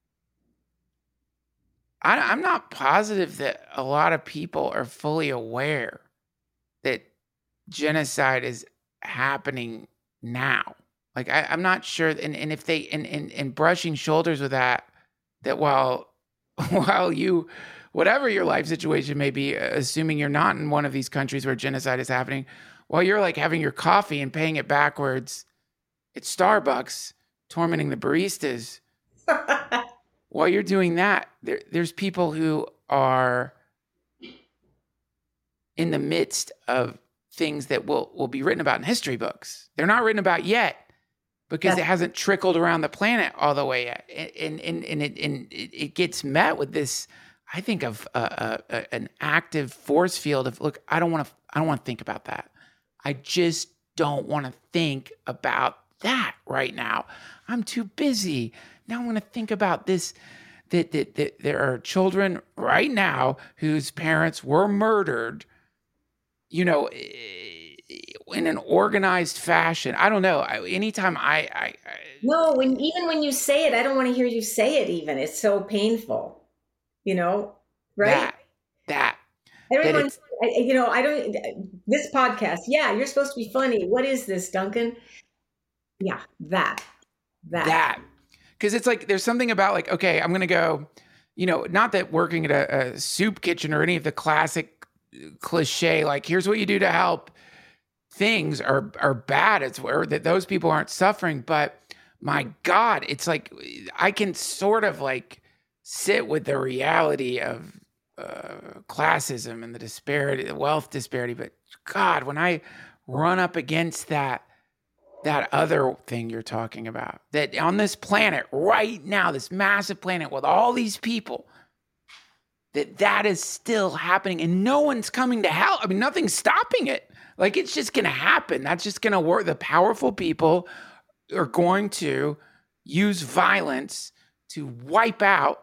I, I'm not positive that a lot of people are fully aware that genocide is happening now. Like I, I'm not sure, and, and if they and, and and brushing shoulders with that, that while while you, whatever your life situation may be, uh, assuming you're not in one of these countries where genocide is happening, while you're like having your coffee and paying it backwards at Starbucks, tormenting the baristas, while you're doing that, there, there's people who are in the midst of things that will, will be written about in history books. They're not written about yet because That's it hasn't trickled around the planet all the way yet. And, and, and, it, and it gets met with this, I think, of uh, uh, an active force field of, look, I don't want to, I don't want to think about that. I just don't want to think about that right now. I'm too busy. Now I want to think about this, that, that, that there are children right now whose parents were murdered, you know, in an organized fashion. I don't know. I, anytime I, I, I No, when even when you say it, I don't want to hear you say it even. It's so painful, you know, right? that, that, that Everyone, it's I- I- you know, I don't, this podcast, yeah, you're supposed to be funny. What is this, Duncan? Yeah, that, that. that. Because it's like, there's something about like, okay, I'm going to go, you know, not that working at a, a soup kitchen or any of the classic cliche, like, here's what you do to help things are, are bad. It's where that those people aren't suffering. But my God, it's like, I can sort of like sit with the reality of uh, classism and the disparity, the wealth disparity. But God, when I run up against that, that other thing you're talking about, that on this planet right now, this massive planet with all these people, that that is still happening and no one's coming to help. I mean, nothing's stopping it. Like, it's just going to happen. That's just going to work. The powerful people are going to use violence to wipe out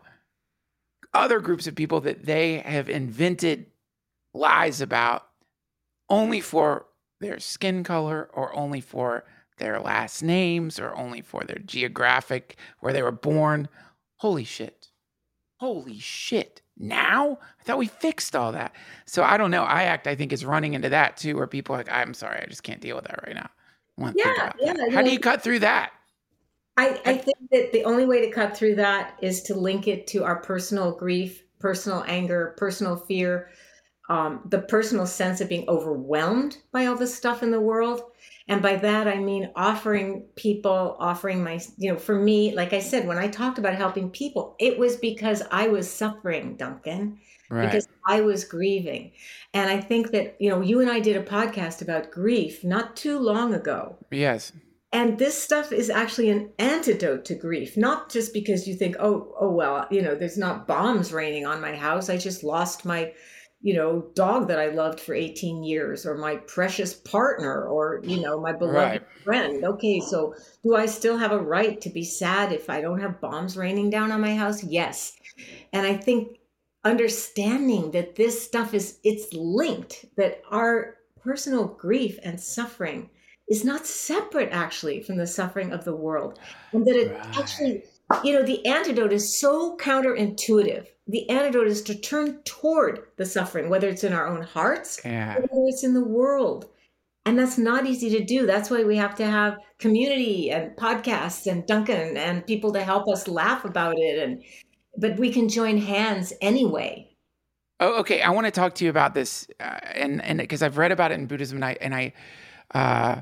other groups of people that they have invented lies about only for their skin color or only for their last names or only for their geographic, where they were born. Holy shit. Holy shit. Now? I thought we fixed all that. So I don't know. I ACT, I think, is running into that too, where people are like, I'm sorry, I just can't deal with that right now. I want to think Yeah, about yeah. that. No, How do you cut through that? I, I think that the only way to cut through that is to link it to our personal grief, personal anger, personal fear, um, the personal sense of being overwhelmed by all this stuff in the world. And by that, I mean offering people, offering my, you know, for me, like I said, when I talked about helping people, it was because I was suffering, Duncan, Right. because I was grieving. And I think that, you know, you and I did a podcast about grief not too long ago. Yes. And this stuff is actually an antidote to grief, not just because you think, oh, oh, well, you know, there's not bombs raining on my house. I just lost my, you know, dog that I loved for eighteen years, or my precious partner, or, you know, my beloved Right. friend. Okay, so do I still have a right to be sad if I don't have bombs raining down on my house? Yes. And I think understanding that this stuff is, it's linked, that our personal grief and suffering is not separate actually from the suffering of the world. And that it Right. actually, you know, the antidote is so counterintuitive. The antidote is to turn toward the suffering, whether it's in our own hearts, Yeah. or whether it's in the world. And that's not easy to do. That's why we have to have community and podcasts and Duncan and people to help us laugh about it. And but we can join hands anyway. Oh, okay. I want to talk to you about this, uh, and and because I've read about it in Buddhism, and I and I, uh,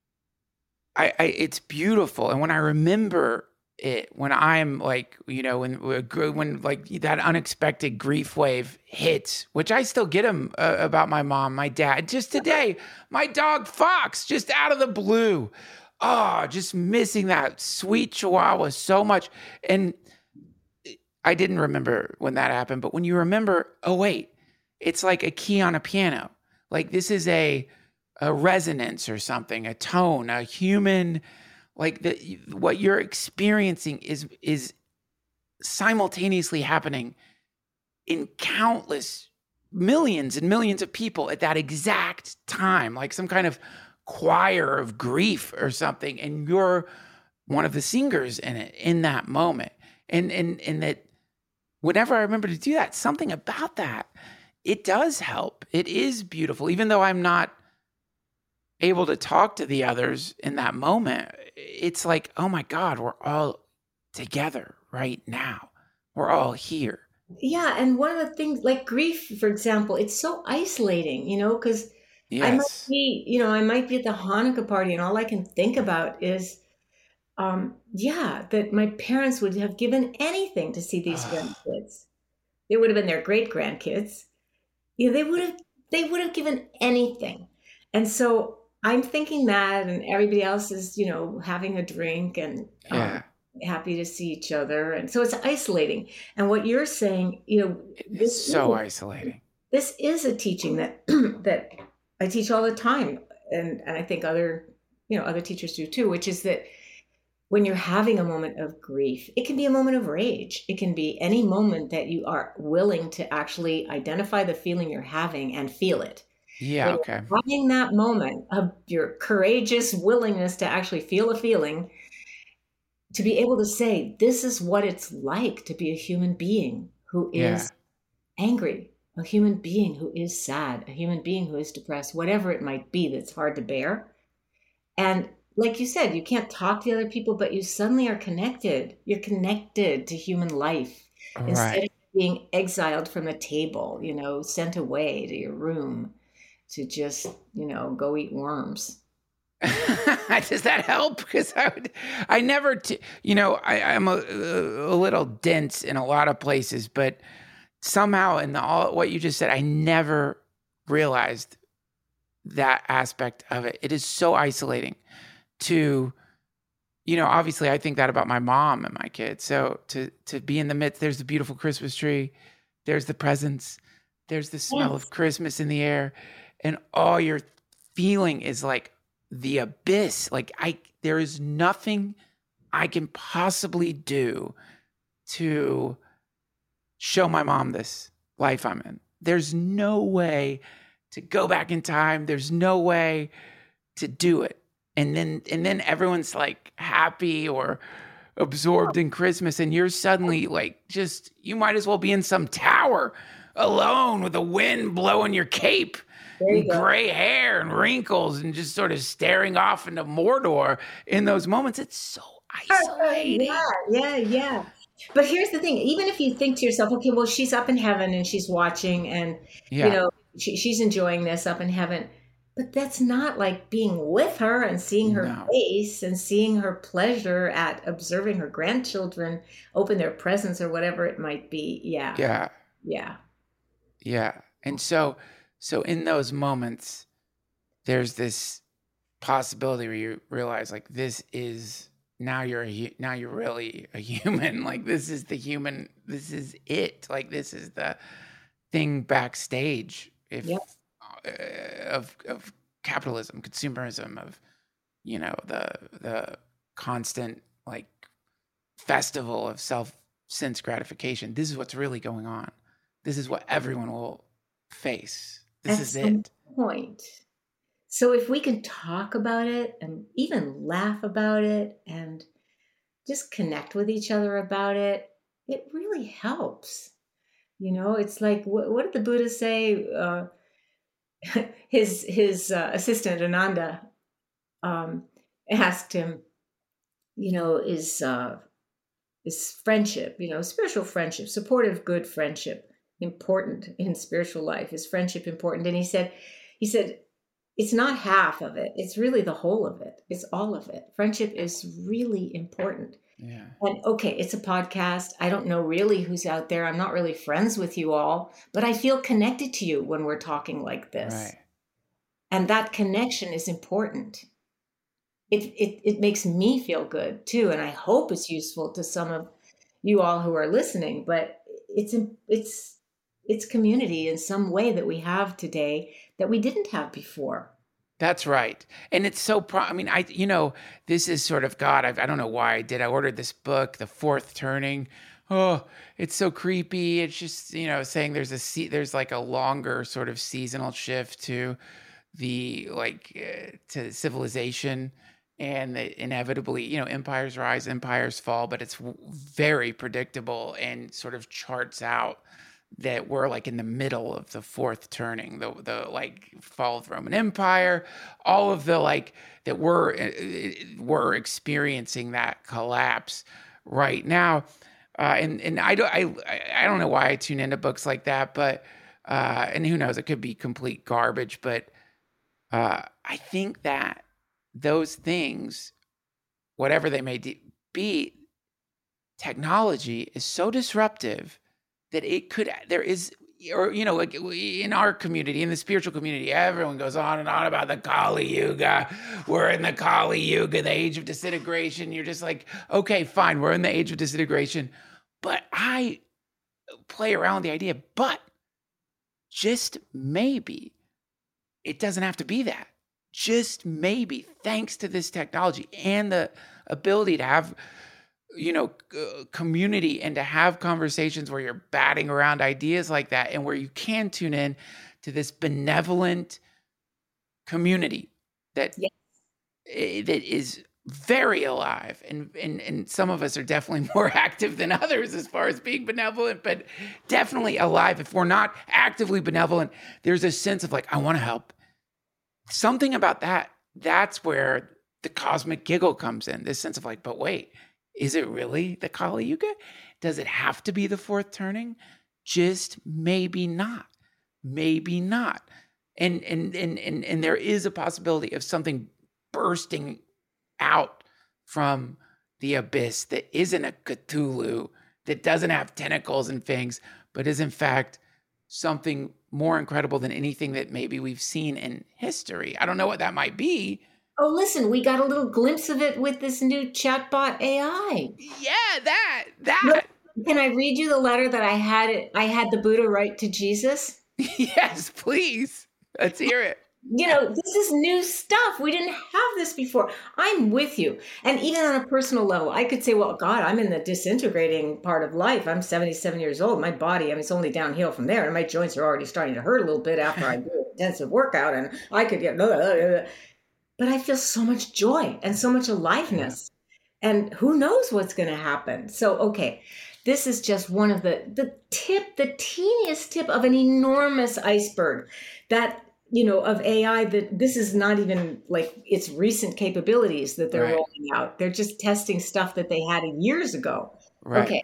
I, I, it's beautiful. And when I remember it, when I'm like, you know, when when like that unexpected grief wave hits, which I still get them uh, about my mom, my dad. Just today, my dog Fox, just out of the blue, oh, just missing that sweet Chihuahua so much, and I didn't remember when that happened, but when you remember, oh wait, it's like a key on a piano. Like this is a a resonance or something, a tone, a human, like the what you're experiencing is is simultaneously happening in countless millions and millions of people at that exact time, like some kind of choir of grief or something, and you're one of the singers in it in that moment. And and and that whenever I remember to do that, something about that, it does help. It is beautiful, even though I'm not able to talk to the others in that moment. It's like, oh my God, we're all together right now. We're all here. Yeah, and one of the things like grief, for example, it's so isolating, you know, because I might Yes. be, you know, I might be at the Hanukkah party and all I can think about is, um, yeah, that my parents would have given anything to see these Ugh. grandkids. They would have been their great grandkids. Yeah, they would have they would have given anything. And so I'm thinking that, and everybody else is, you know, having a drink and um, Yeah, happy to see each other. And so it's isolating. And what you're saying, you know, it is this is so a, isolating. this is a teaching that that I teach all the time, and and I think other, you know, other teachers do too, which is that when you're having a moment of grief, it can be a moment of rage. It can be any moment that you are willing to actually identify the feeling you're having and feel it. Yeah, When okay. you're having that moment of your courageous willingness to actually feel a feeling, to be able to say, this is what it's like to be a human being who Yeah. is angry, a human being who is sad, a human being who is depressed, whatever it might be that's hard to bear. And like you said, you can't talk to other people, but you suddenly are connected. You're connected to human life instead Right. of being exiled from a table, you know, sent away to your room to just, you know, go eat worms. Does that help? Because I would, I never, t- you know, I, I'm a, a little dense in a lot of places, but somehow in the, all what you just said, I never realized that aspect of it. It is so isolating to, you know, obviously I think that about my mom and my kids. So to to be in the midst, there's the beautiful Christmas tree, there's the presents, there's the smell of Yes. Christmas in the air, and all you're feeling is like the abyss. Like I there is nothing I can possibly do to show my mom this life I'm in. There's no way to go back in time. There's no way to do it. And then and then everyone's like happy or absorbed in Christmas, and you're suddenly like just you might as well be in some tower alone with the wind blowing your cape There you and go. gray hair and wrinkles and just sort of staring off into Mordor in those moments. It's so isolating. Yeah, yeah, yeah. But here's the thing, even if you think to yourself, okay, well, she's up in heaven and she's watching and, you Yeah. know, she, she's enjoying this up in heaven. But that's not like being with her and seeing her No. face and seeing her pleasure at observing her grandchildren open their presents or whatever it might be. Yeah, Yeah. yeah. Yeah. And so so in those moments there's this possibility where you realize like this is now you're a, hu- now you're really a human. Like this is the human, this is it, like this is the thing backstage if Yep. uh, of of capitalism, consumerism, of you know the the constant like festival of self sense gratification. This is what's really going on. This is what everyone will face. This At is some it. point. So if we can talk about it and even laugh about it and just connect with each other about it, it really helps. You know, it's like what, what did the Buddha say? Uh, his his uh, assistant Ananda um, asked him, you know, is uh, is friendship, you know, spiritual friendship, supportive, good friendship, important in spiritual life? Is friendship important? And he said, he said, it's not half of it. It's really the whole of it. It's all of it. Friendship is really important. Yeah. And okay, it's a podcast. I don't know really who's out there. I'm not really friends with you all, but I feel connected to you when we're talking like this. Right. And that connection is important. It, it, it makes me feel good too. And I hope it's useful to some of you all who are listening, but it's it's it's community in some way that we have today that we didn't have before. That's right. And it's so, pro- I mean, I, you know, this is sort of, God, I've, I don't know why I did. I ordered this book, The Fourth Turning. Oh, it's so creepy. It's just, you know, saying there's a, se- there's like a longer sort of seasonal shift to the, like, uh, to civilization, and that inevitably, you know, empires rise, empires fall, but it's w- very predictable and sort of charts out that we're like in the middle of the fourth turning, the the like fall of the Roman Empire, all of the like that we're we're experiencing that collapse right now, uh, and and I don't I I don't know why I tune into books like that, but uh, and who knows, it could be complete garbage, but uh, I think that those things, whatever they may be, technology is so disruptive that it could, there is, or, you know, like in our community, in the spiritual community, everyone goes on and on about the Kali Yuga. We're in the Kali Yuga, the age of disintegration. You're just like, okay, fine, we're in the age of disintegration. But I play around with the idea, but just maybe it doesn't have to be that. Just maybe, thanks to this technology and the ability to have, you know, uh, community and to have conversations where you're batting around ideas like that, and where you can tune in to this benevolent community that Yes. uh, that is very alive, and, and and some of us are definitely more active than others as far as being benevolent, but definitely alive. If we're not actively benevolent, there's a sense of like, I want to help. Something about that, that's where the cosmic giggle comes in, this sense of like, but wait, is it really the Kali Yuga? Does it have to be the fourth turning? Just maybe not. Maybe not. And and and and, and there is a possibility of something bursting out from the abyss that isn't a Cthulhu, that doesn't have tentacles and fangs, but is in fact something more incredible than anything that maybe we've seen in history. I don't know what that might be. Oh, listen, we got a little glimpse of it with this new chatbot A I. Yeah, that, that. Look, can I read you the letter that I had? It, I had the Buddha write to Jesus. Yes, please. Let's hear it. You know, this is new stuff. We didn't have this before. I'm with you. And even on a personal level, I could say, well, God, I'm in the disintegrating part of life. I'm seventy-seven years old. My body, I mean, it's only downhill from there. And my joints are already starting to hurt a little bit after I do an intensive workout. And I could get, but I feel so much joy and so much aliveness. And who knows what's going to happen. So, okay, this is just one of the, the tip, the teeniest tip of an enormous iceberg that, you know, of A I, that this is not even like its recent capabilities that they're Right. rolling out. They're just testing stuff that they had years ago. Right. Okay.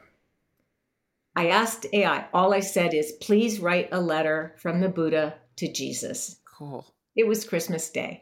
I asked A I, all I said is, please write a letter from the Buddha to Jesus. Cool. It was Christmas Day.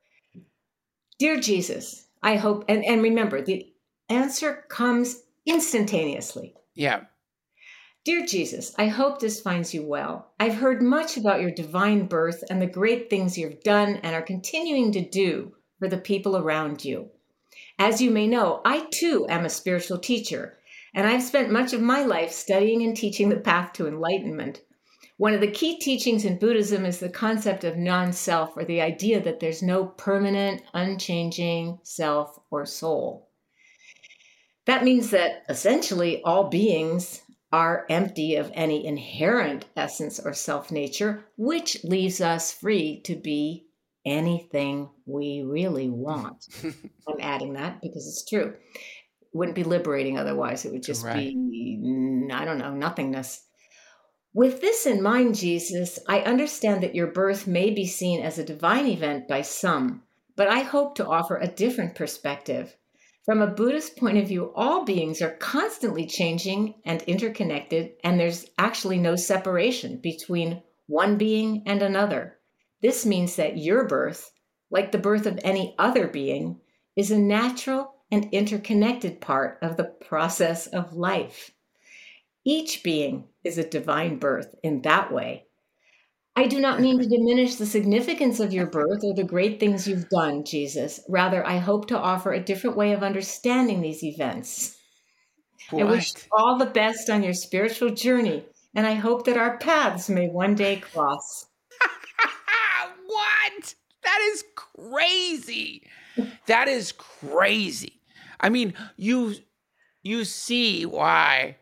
Dear Jesus, I hope, and, and remember, the answer comes instantaneously. Yeah. Dear Jesus, I hope this finds you well. I've heard much about your divine birth and the great things you've done and are continuing to do for the people around you. As you may know, I too am a spiritual teacher, and I've spent much of my life studying and teaching the path to enlightenment. One of the key teachings in Buddhism is the concept of non-self, or the idea that there's no permanent, unchanging self or soul. That means that essentially all beings are empty of any inherent essence or self-nature, which leaves us free to be anything we really want. I'm adding that because it's true. It wouldn't be liberating otherwise. It would just Right. be, I don't know, nothingness. With this in mind, Jesus, I understand that your birth may be seen as a divine event by some, but I hope to offer a different perspective. From a Buddhist point of view, all beings are constantly changing and interconnected, and there's actually no separation between one being and another. This means that your birth, like the birth of any other being, is a natural and interconnected part of the process of life. Each being is a divine birth in that way. I do not mean to diminish the significance of your birth or the great things you've done, Jesus. Rather, I hope to offer a different way of understanding these events. and wish you What? all the best on your spiritual journey. And I hope that our paths may one day cross. What? That is crazy. That is crazy. I mean, you you see why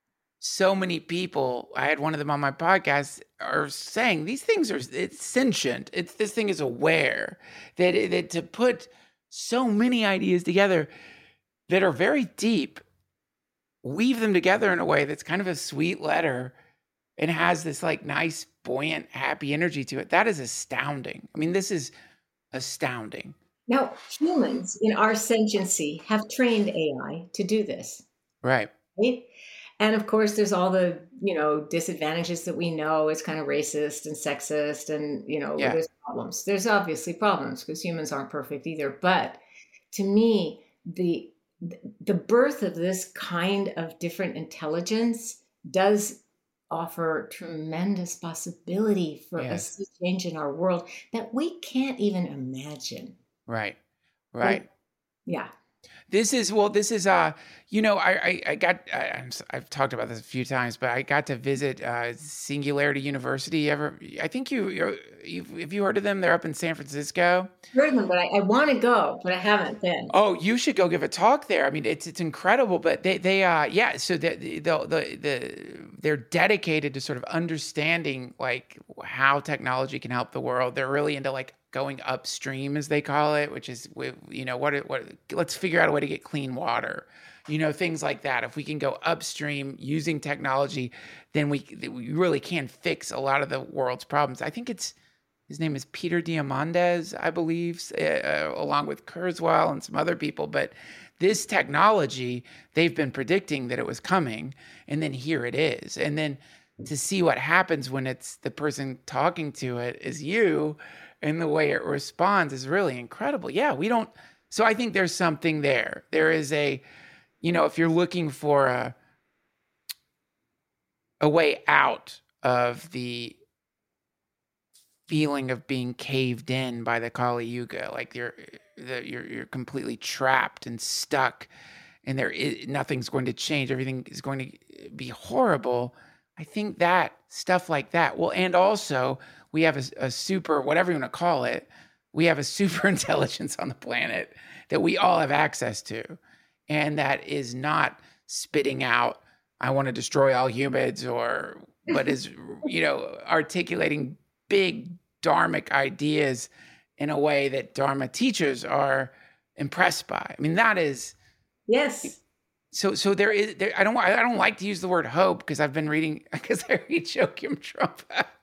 so many people, I had one of them on my podcast, are saying these things are, it's sentient. It's, this thing is aware that, that to put so many ideas together that are very deep, weave them together in a way that's kind of a sweet letter and has this like nice, buoyant, happy energy to it. That is astounding. I mean, this is astounding. Now, humans in our sentiency have trained A I to do this. Right. Right? And of course, there's all the, you know, disadvantages that we know. It's kind of racist and sexist and, you know, Yeah. there's problems. There's obviously problems because humans aren't perfect either. But to me, the the birth of this kind of different intelligence does offer tremendous possibility for Yes. us to change in our world that we can't even imagine. Right. Right. Like, yeah. This is, well, this is, uh, you know, I, I, I got, I, I'm, s- I've talked about this a few times, but I got to visit uh, Singularity University. Ever? I think you, you're, you've, have you heard of them? They're up in San Francisco. Heard of them, but I, I want to go, but I haven't been. Oh, you should go give a talk there. I mean, it's it's incredible. But they they uh yeah, so the the the, the they're dedicated to sort of understanding like how technology can help the world. They're really into like going upstream, as they call it, which is with, you know, what it- what let's figure out a way to get clean water. You know, things like that. If we can go upstream using technology, then we we really can fix a lot of the world's problems. I think it's his name is Peter Diamandis, I believe, uh, along with Kurzweil and some other people. But this technology, they've been predicting that it was coming, and then here it is. And then to see what happens when it's the person talking to it is you, and the way it responds is really incredible. Yeah, we don't. So I think there's something there. There is a, you know, if you're looking for a a way out of the feeling of being caved in by the Kali Yuga, like you're the, you're you're completely trapped and stuck, and there is nothing's going to change. Everything is going to be horrible. I think that stuff like that. Well, and also we have a, a super, whatever you want to call it, we have a super intelligence on the planet that we all have access to, and that is not spitting out, I want to destroy all humans, or but is, you know, articulating big dharmic ideas in a way that Dharma teachers are impressed by. I mean, that is Yes. so. So there is. There, I don't. I don't like to use the word hope because I've been reading because I read Joachim Trump.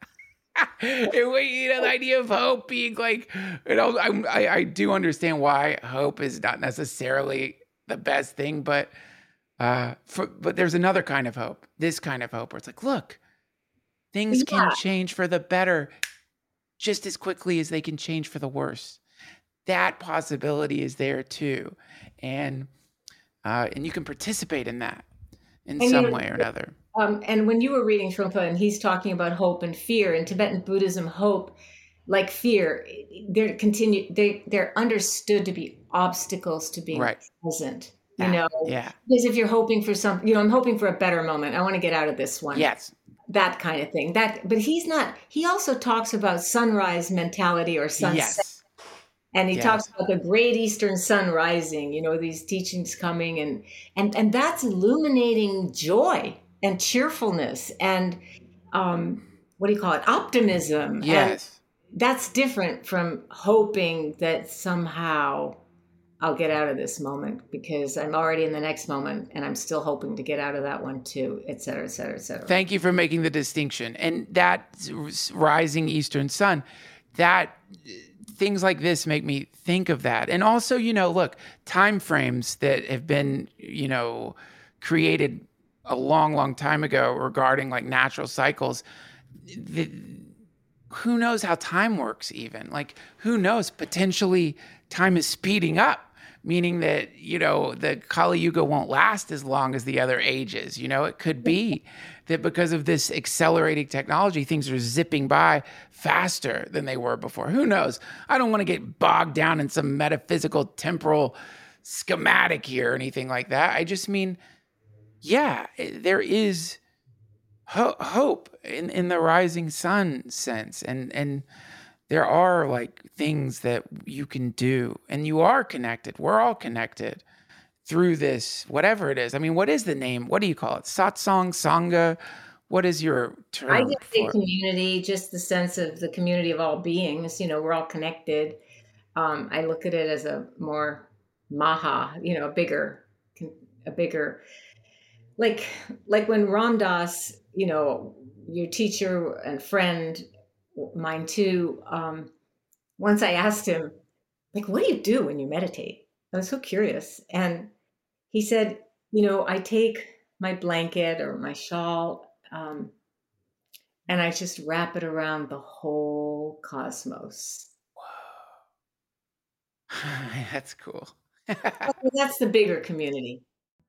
And we, you know, the idea of hope being like, you know, I, I I do understand why hope is not necessarily the best thing, but uh, for but there's another kind of hope. This kind of hope where it's like, look, things can change for the better just as quickly as they can change for the worse. That possibility is there too. And uh, and you can participate in that in And, you some know, way or another. Um, and when you were reading Trungpa and he's talking about hope and fear in Tibetan Buddhism, hope, like fear, they're continue they they're understood to be obstacles to being Right. present. You Ah, know, yeah. because if you're hoping for some, you know, I'm hoping for a better moment. I want to get out of this one. Yes. That kind of thing. That, but he's not. He also talks about sunrise mentality or sunset. Yes. And he Yes. talks about the great eastern sun rising, you know, these teachings coming, and and and that's illuminating joy and cheerfulness and um, what do you call it? Optimism. Yes. And that's different from hoping that somehow I'll get out of this moment because I'm already in the next moment and I'm still hoping to get out of that one too, et cetera, et cetera, et cetera. Thank you for making the distinction. And that rising eastern sun, that things like this make me think of that. And also, you know, look, time frames that have been, you know, created a long, long time ago regarding like natural cycles. The, who knows how time works even? Like, who knows? Potentially time is speeding up, meaning that, you know, the Kali Yuga won't last as long as the other ages. You know, it could be that because of this accelerating technology, things are zipping by faster than they were before. Who knows? I don't want to get bogged down in some metaphysical temporal schematic here or anything like that. I just mean, yeah, eh, there is ho- hope in, in the rising sun sense. And, and there are like things that you can do, and you are connected. We're all connected through this, whatever it is. I mean, what is the name? What do you call it? Satsang, Sangha? What is your I term just say for it? community, just the sense of the community of all beings. You know, we're all connected. Um, I look at it as a more maha, you know, a bigger, a bigger, like like when Ram Dass, you know, your teacher and friend, mine too. Um, once I asked him, like, what do you do when you meditate? I was so curious, and he said, you know, I take my blanket or my shawl. Um, and I just wrap it around the whole cosmos. That's cool. Well, that's the bigger community.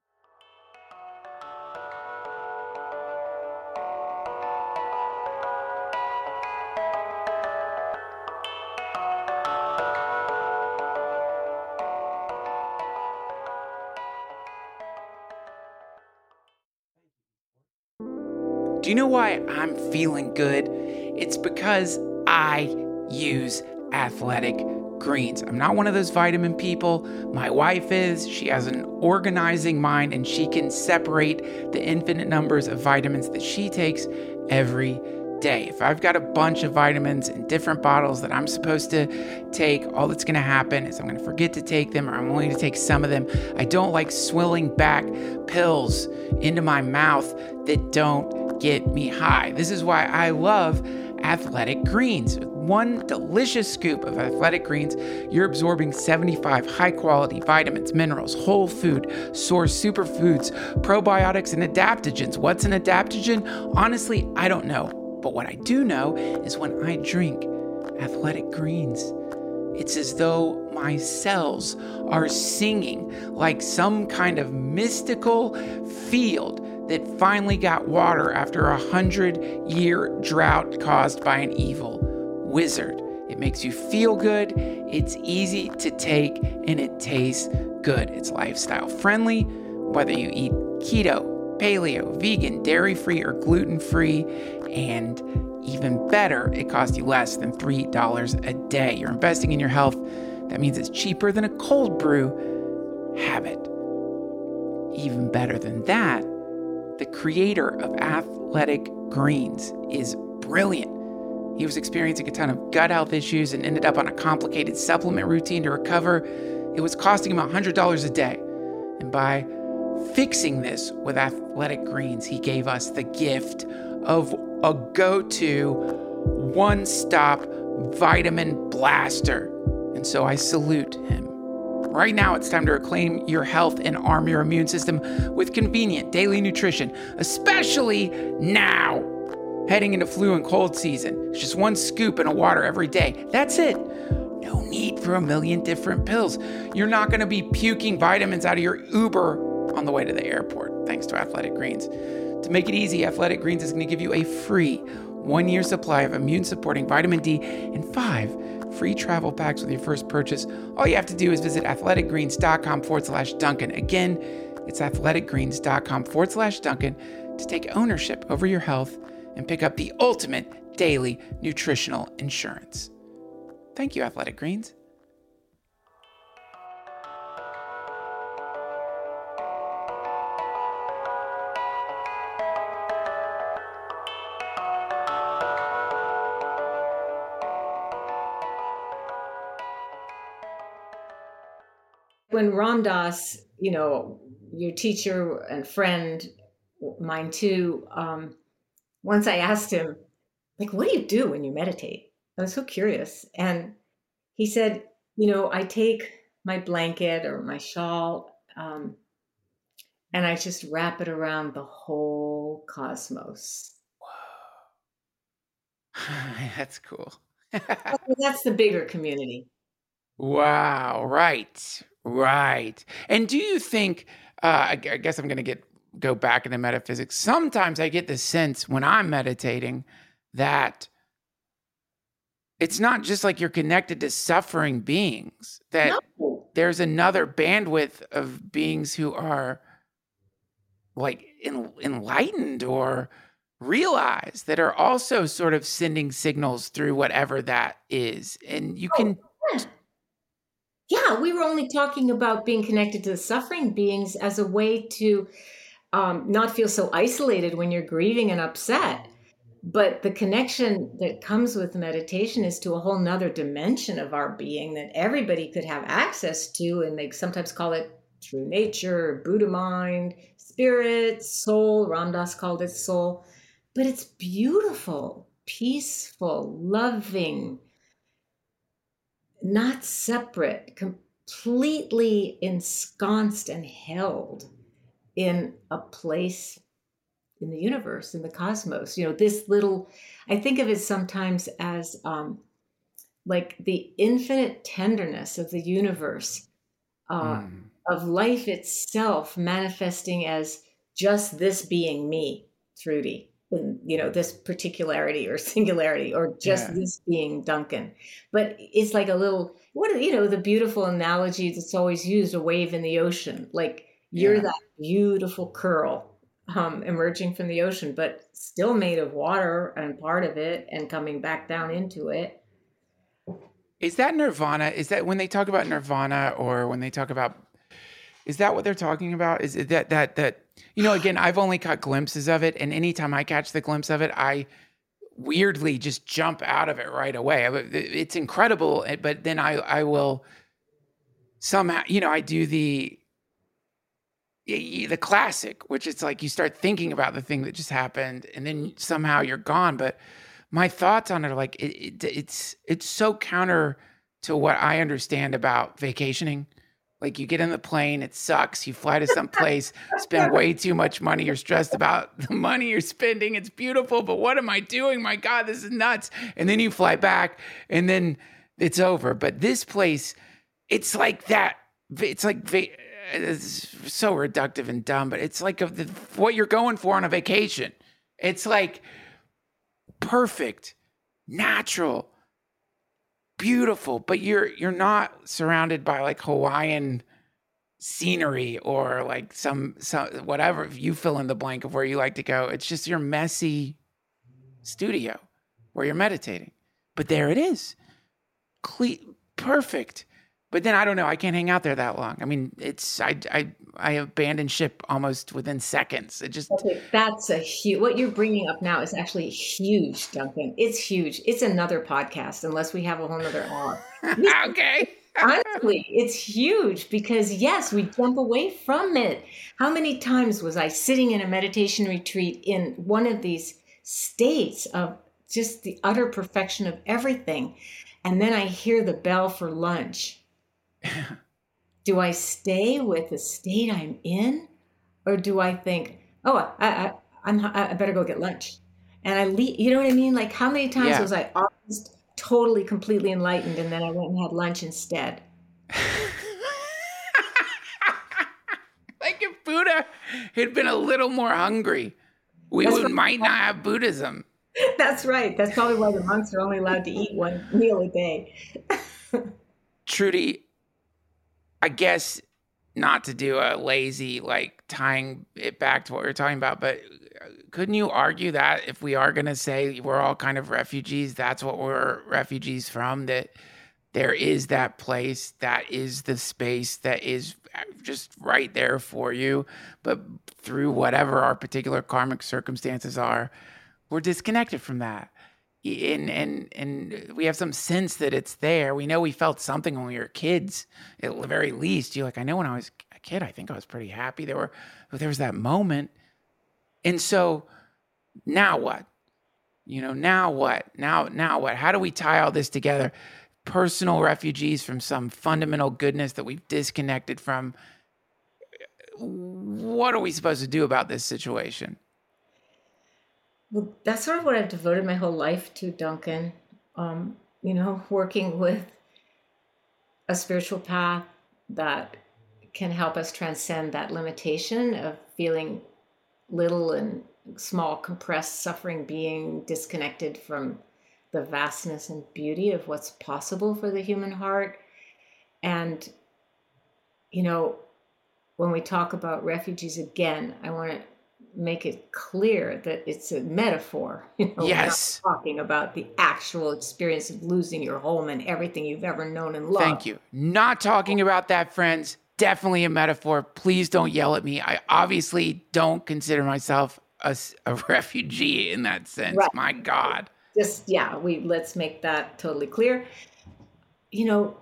Do you know why I'm feeling good? It's because I use Athletic Greens. I'm not one of those vitamin people. My wife is. She has an organizing mind, and she can separate the infinite numbers of vitamins that she takes every day. If I've got a bunch of vitamins in different bottles that I'm supposed to take, all that's going to happen is I'm going to forget to take them, or I'm only going to take some of them. I don't like swilling back pills into my mouth that don't get me high. This is why I love Athletic Greens. One delicious scoop of Athletic Greens, you're absorbing seventy-five high-quality vitamins, minerals, whole food, source superfoods, probiotics, and adaptogens. What's an adaptogen? Honestly, I don't know. But what I do know is when I drink Athletic Greens, it's as though my cells are singing like some kind of mystical field that finally got water after a hundred-year drought caused by an evil wizard. It makes you feel good, it's easy to take, and it tastes good. It's lifestyle friendly, whether you eat keto, paleo, vegan, dairy-free, or gluten-free, and even better, it costs you less than three dollars a day. You're investing in your health. That means it's cheaper than a cold brew. Have it. Even better than that, the creator of Athletic Greens is brilliant. He was experiencing a ton of gut health issues and ended up on a complicated supplement routine to recover. It was costing him one hundred dollars a day. And by fixing this with Athletic Greens, he gave us the gift of a go-to one-stop vitamin blaster. And so I salute him. Right now, it's time to reclaim your health and arm your immune system with convenient daily nutrition, especially now, heading into flu and cold season. It's just one scoop in a water every day. That's it. No need for a million different pills. You're not going to be puking vitamins out of your Uber on the way to the airport, thanks to Athletic Greens. To make it easy, Athletic Greens is going to give you a free one-year supply of immune-supporting vitamin D and five free travel packs with your first purchase. All you have to do is visit athleticgreens.com forward slash Duncan. Again, it's athleticgreens.com forward slash Duncan to take ownership over your health and pick up the ultimate daily nutritional insurance. Thank you, Athletic Greens. When Ram Dass, you know, your teacher and friend, mine too, um, once I asked him, like, what do you do when you meditate? I was so curious. And he said, you know, I take my blanket or my shawl, um, and I just wrap it around the whole cosmos. That's cool. Well, that's the bigger community. Wow, right, right. And do you think, uh, I, gu- I guess I'm going to get go back into metaphysics. Sometimes I get the sense when I'm meditating that it's not just like you're connected to suffering beings, that No. there's another bandwidth of beings who are like en- enlightened or realized that are also sort of sending signals through whatever that is. And you Oh, can, yeah. Yeah, we were only talking about being connected to the suffering beings as a way to um, not feel so isolated when you're grieving and upset. But the connection that comes with meditation is to a whole nother dimension of our being that everybody could have access to. And they sometimes call it true nature, Buddha mind, spirit, soul. Ram Dass called it soul. But it's beautiful, peaceful, loving, not separate, completely ensconced and held in a place in the universe, in the cosmos. You know, this little, I think of it sometimes as um, like the infinite tenderness of the universe, uh, mm, of life itself manifesting as just this being me, Trudy, in, you know, this particularity or singularity, or just yeah, this being Duncan. But it's like a little, what, you know, the beautiful analogy that's always used, a wave in the ocean. Like you're yeah. that beautiful curl um, emerging from the ocean, but still made of water and part of it and coming back down into it. Is that nirvana? Is that when they talk about nirvana or when they talk about, is that what they're talking about? Is it that, that, that, you know, again, I've only caught glimpses of it. And anytime I catch the glimpse of it, I weirdly just jump out of it right away. It's incredible. But then I, I will somehow, you know, I do the, the classic, which it's like you start thinking about the thing that just happened and then somehow you're gone. But my thoughts on it are like, it, it, it's, it's so counter to what I understand about vacationing. Like you get in the plane, it sucks. You fly to some place, spend way too much money. You're stressed about the money you're spending. It's beautiful, but what am I doing? My God, this is nuts. And then you fly back and then it's over. But this place, it's like that. It's like, it's so reductive and dumb, but it's like a, the, what you're going for on a vacation. It's like perfect, natural, beautiful, but you're you're not surrounded by like Hawaiian scenery or like some some whatever. If you fill in the blank of where you like to go, it's just your messy studio where you're meditating. But there it is, Cle- perfect. But then I don't know. I can't hang out there that long. I mean, it's I I I abandoned ship almost within seconds. It just Okay, that's a huge. What you're bringing up now is actually huge, Duncan. It's huge. It's another podcast, unless we have a whole nother hour. okay. Honestly, it's huge because yes, we jump away from it. How many times was I sitting in a meditation retreat in one of these states of just the utter perfection of everything, and then I hear the bell for lunch. Do I stay with the state I'm in? Or do I think, oh, I, I, I'm, I better go get lunch, and I leave? You know what I mean? Like, how many times Yeah. was I almost totally, completely enlightened, and then I went and had lunch instead? Like if Buddha had been a little more hungry, we That's would, right. might not have Buddhism. That's right. That's probably why the monks are only allowed to eat one meal a day. Trudy, I guess not to do a lazy, like tying it back to what we were talking about, but couldn't you argue that if we are going to say we're all kind of refugees, that's what we're refugees from, that there is that place, that is the space that is just right there for you, but through whatever our particular karmic circumstances are, we're disconnected from that. And, and and we have some sense that it's there. We know we felt something when we were kids, at the very least. You're like, I know when I was a kid, I think I was pretty happy. There were, there was that moment. And so now what? You know, now what? Now, now what? How do we tie all this together? Personal refugees from some fundamental goodness that we've disconnected from. What are we supposed to do about this situation? Well, that's sort of what I've devoted my whole life to, Duncan. Um, you know, working with a spiritual path that can help us transcend that limitation of feeling little and small, compressed, suffering being, disconnected from the vastness and beauty of what's possible for the human heart. And, you know, when we talk about refugees again, I want to make it clear that it's a metaphor. You know, Yes. we're not talking about the actual experience of losing your home and everything you've ever known and loved. Thank you. Not talking about that, friends. Definitely a metaphor. Please don't yell at me. I obviously don't consider myself a, a refugee in that sense. Right. My God. Just, yeah, we let's make that totally clear. You know,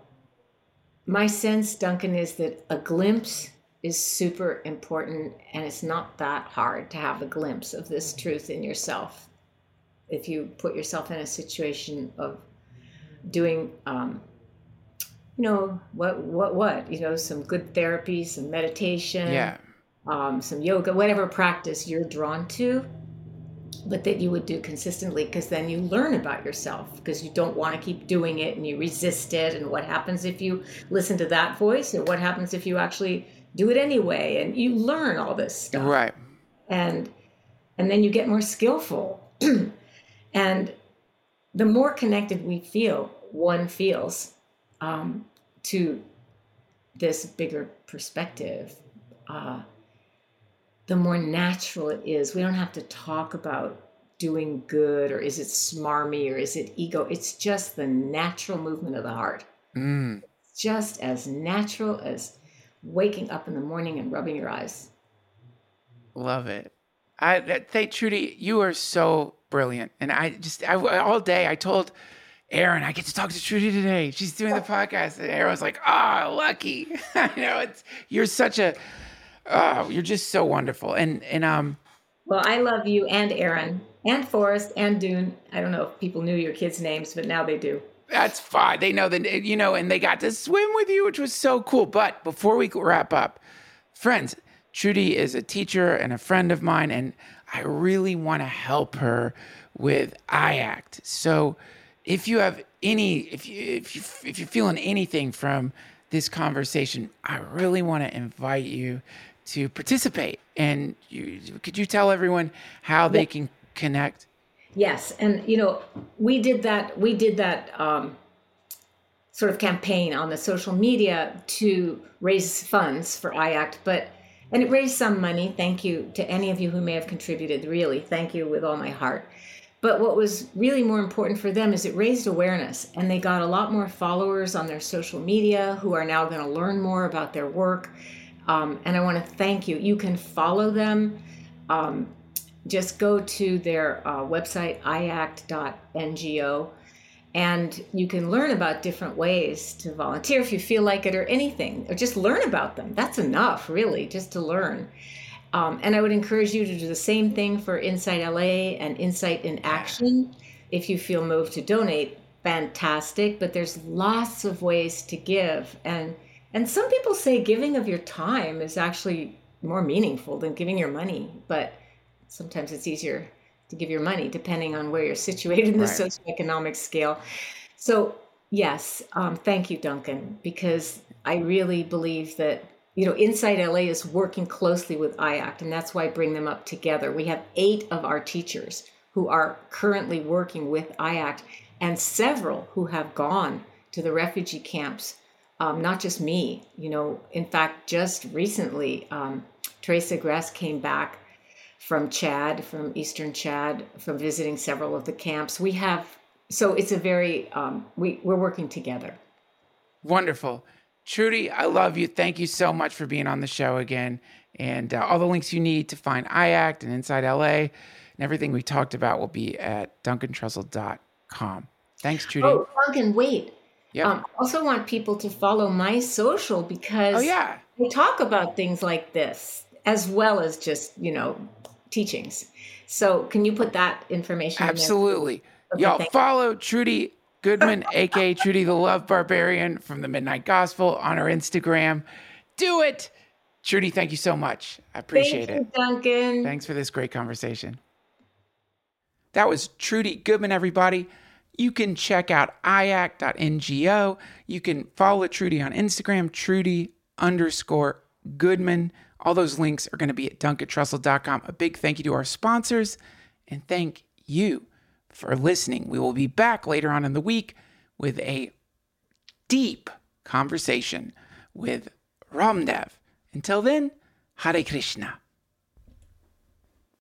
my sense, Duncan, is that a glimpse is super important, and it's not that hard to have a glimpse of this truth in yourself. If you put yourself in a situation of doing, um, you know, what, what, what, you know, some good therapy, some meditation, Yeah. um, some yoga, whatever practice you're drawn to, but that you would do consistently, because then you learn about yourself, because you don't want to keep doing it and you resist it. And what happens if you listen to that voice, or what happens if you actually do it anyway? And you learn all this stuff. Right. And, and then you get more skillful. And the more connected we feel, one feels, um, to this bigger perspective, uh, the more natural it is. We don't have to talk about doing good, or is it smarmy, or is it ego. It's just the natural movement of the heart. Mm. It's just as natural as waking up in the morning and rubbing your eyes. Love it. I thank Trudy. You are so brilliant. And I just, I, all day I told Aaron, I get to talk to Trudy today. She's doing the podcast. And Aaron was like, ah, oh, lucky. I know it's, you're such a, oh, you're just so wonderful. And, and, um, well, I love you and Aaron and Forrest and Dune. I don't know if people knew your kids' names, but now they do. That's fine. They know that, you know, and they got to swim with you, which was so cool. But before we wrap up, friends, Trudy is a teacher and a friend of mine, and I really want to help her with I ACT. So if you have any, if you, if you, if you're feeling anything from this conversation, I really want to invite you to participate. And you, could you tell everyone how they can connect? Yes. And, you know, we did that, we did that um, sort of campaign on the social media to raise funds for I ACT, but, and it raised some money. Thank you to any of you who may have contributed, really. Thank you with all my heart. But what was really more important for them is it raised awareness, and they got a lot more followers on their social media who are now going to learn more about their work. Um, and I want to thank you. You can follow them. Um, just go to their uh, website, i act dot n g o, and you can learn about different ways to volunteer if you feel like it, or anything, or just learn about them. That's enough, really, just to learn. Um, and I would encourage you to do the same thing for Insight L A and Insight in Action. If you feel moved to donate, fantastic. But there's lots of ways to give. And and some people say giving of your time is actually more meaningful than giving your money. But sometimes it's easier to give your money, depending on where you're situated in the Right. socioeconomic scale. So yes, um, thank you, Duncan, because I really believe that, you know, Insight L A is working closely with I ACT, and that's why I bring them up together. We have eight of our teachers who are currently working with I ACT, and several who have gone to the refugee camps, um, not just me. You know, in fact, just recently, um, Teresa Gress came back from Chad, from Eastern Chad, from visiting several of the camps. We have, so it's a very, um, we, we're working together. Wonderful. Trudy, I love you. Thank you so much for being on the show again. And uh, all the links you need to find I ACT and Insight L A and everything we talked about will be at duncan trussell dot com. Thanks, Trudy. Oh, Duncan, wait. Yep. Um, I also want people to follow my social, because Oh, yeah. we talk about things like this, as well as just, you know, teachings. So can you put that information in there? Absolutely. Okay, Y'all thank you. follow Trudy Goodman, a k a. Trudy the Love Barbarian from the Midnight Gospel on her Instagram. Do it. Trudy, thank you so much. I appreciate Thank it. you, Duncan. Thanks for this great conversation. That was Trudy Goodman, everybody. You can check out i act dot n g o. You can follow Trudy on Instagram, Trudy underscore Goodman. All those links are going to be at duncan trussell dot com. A big thank you to our sponsors, and thank you for listening. We will be back later on in the week with a deep conversation with Ramdev Until then, Hare Krishna.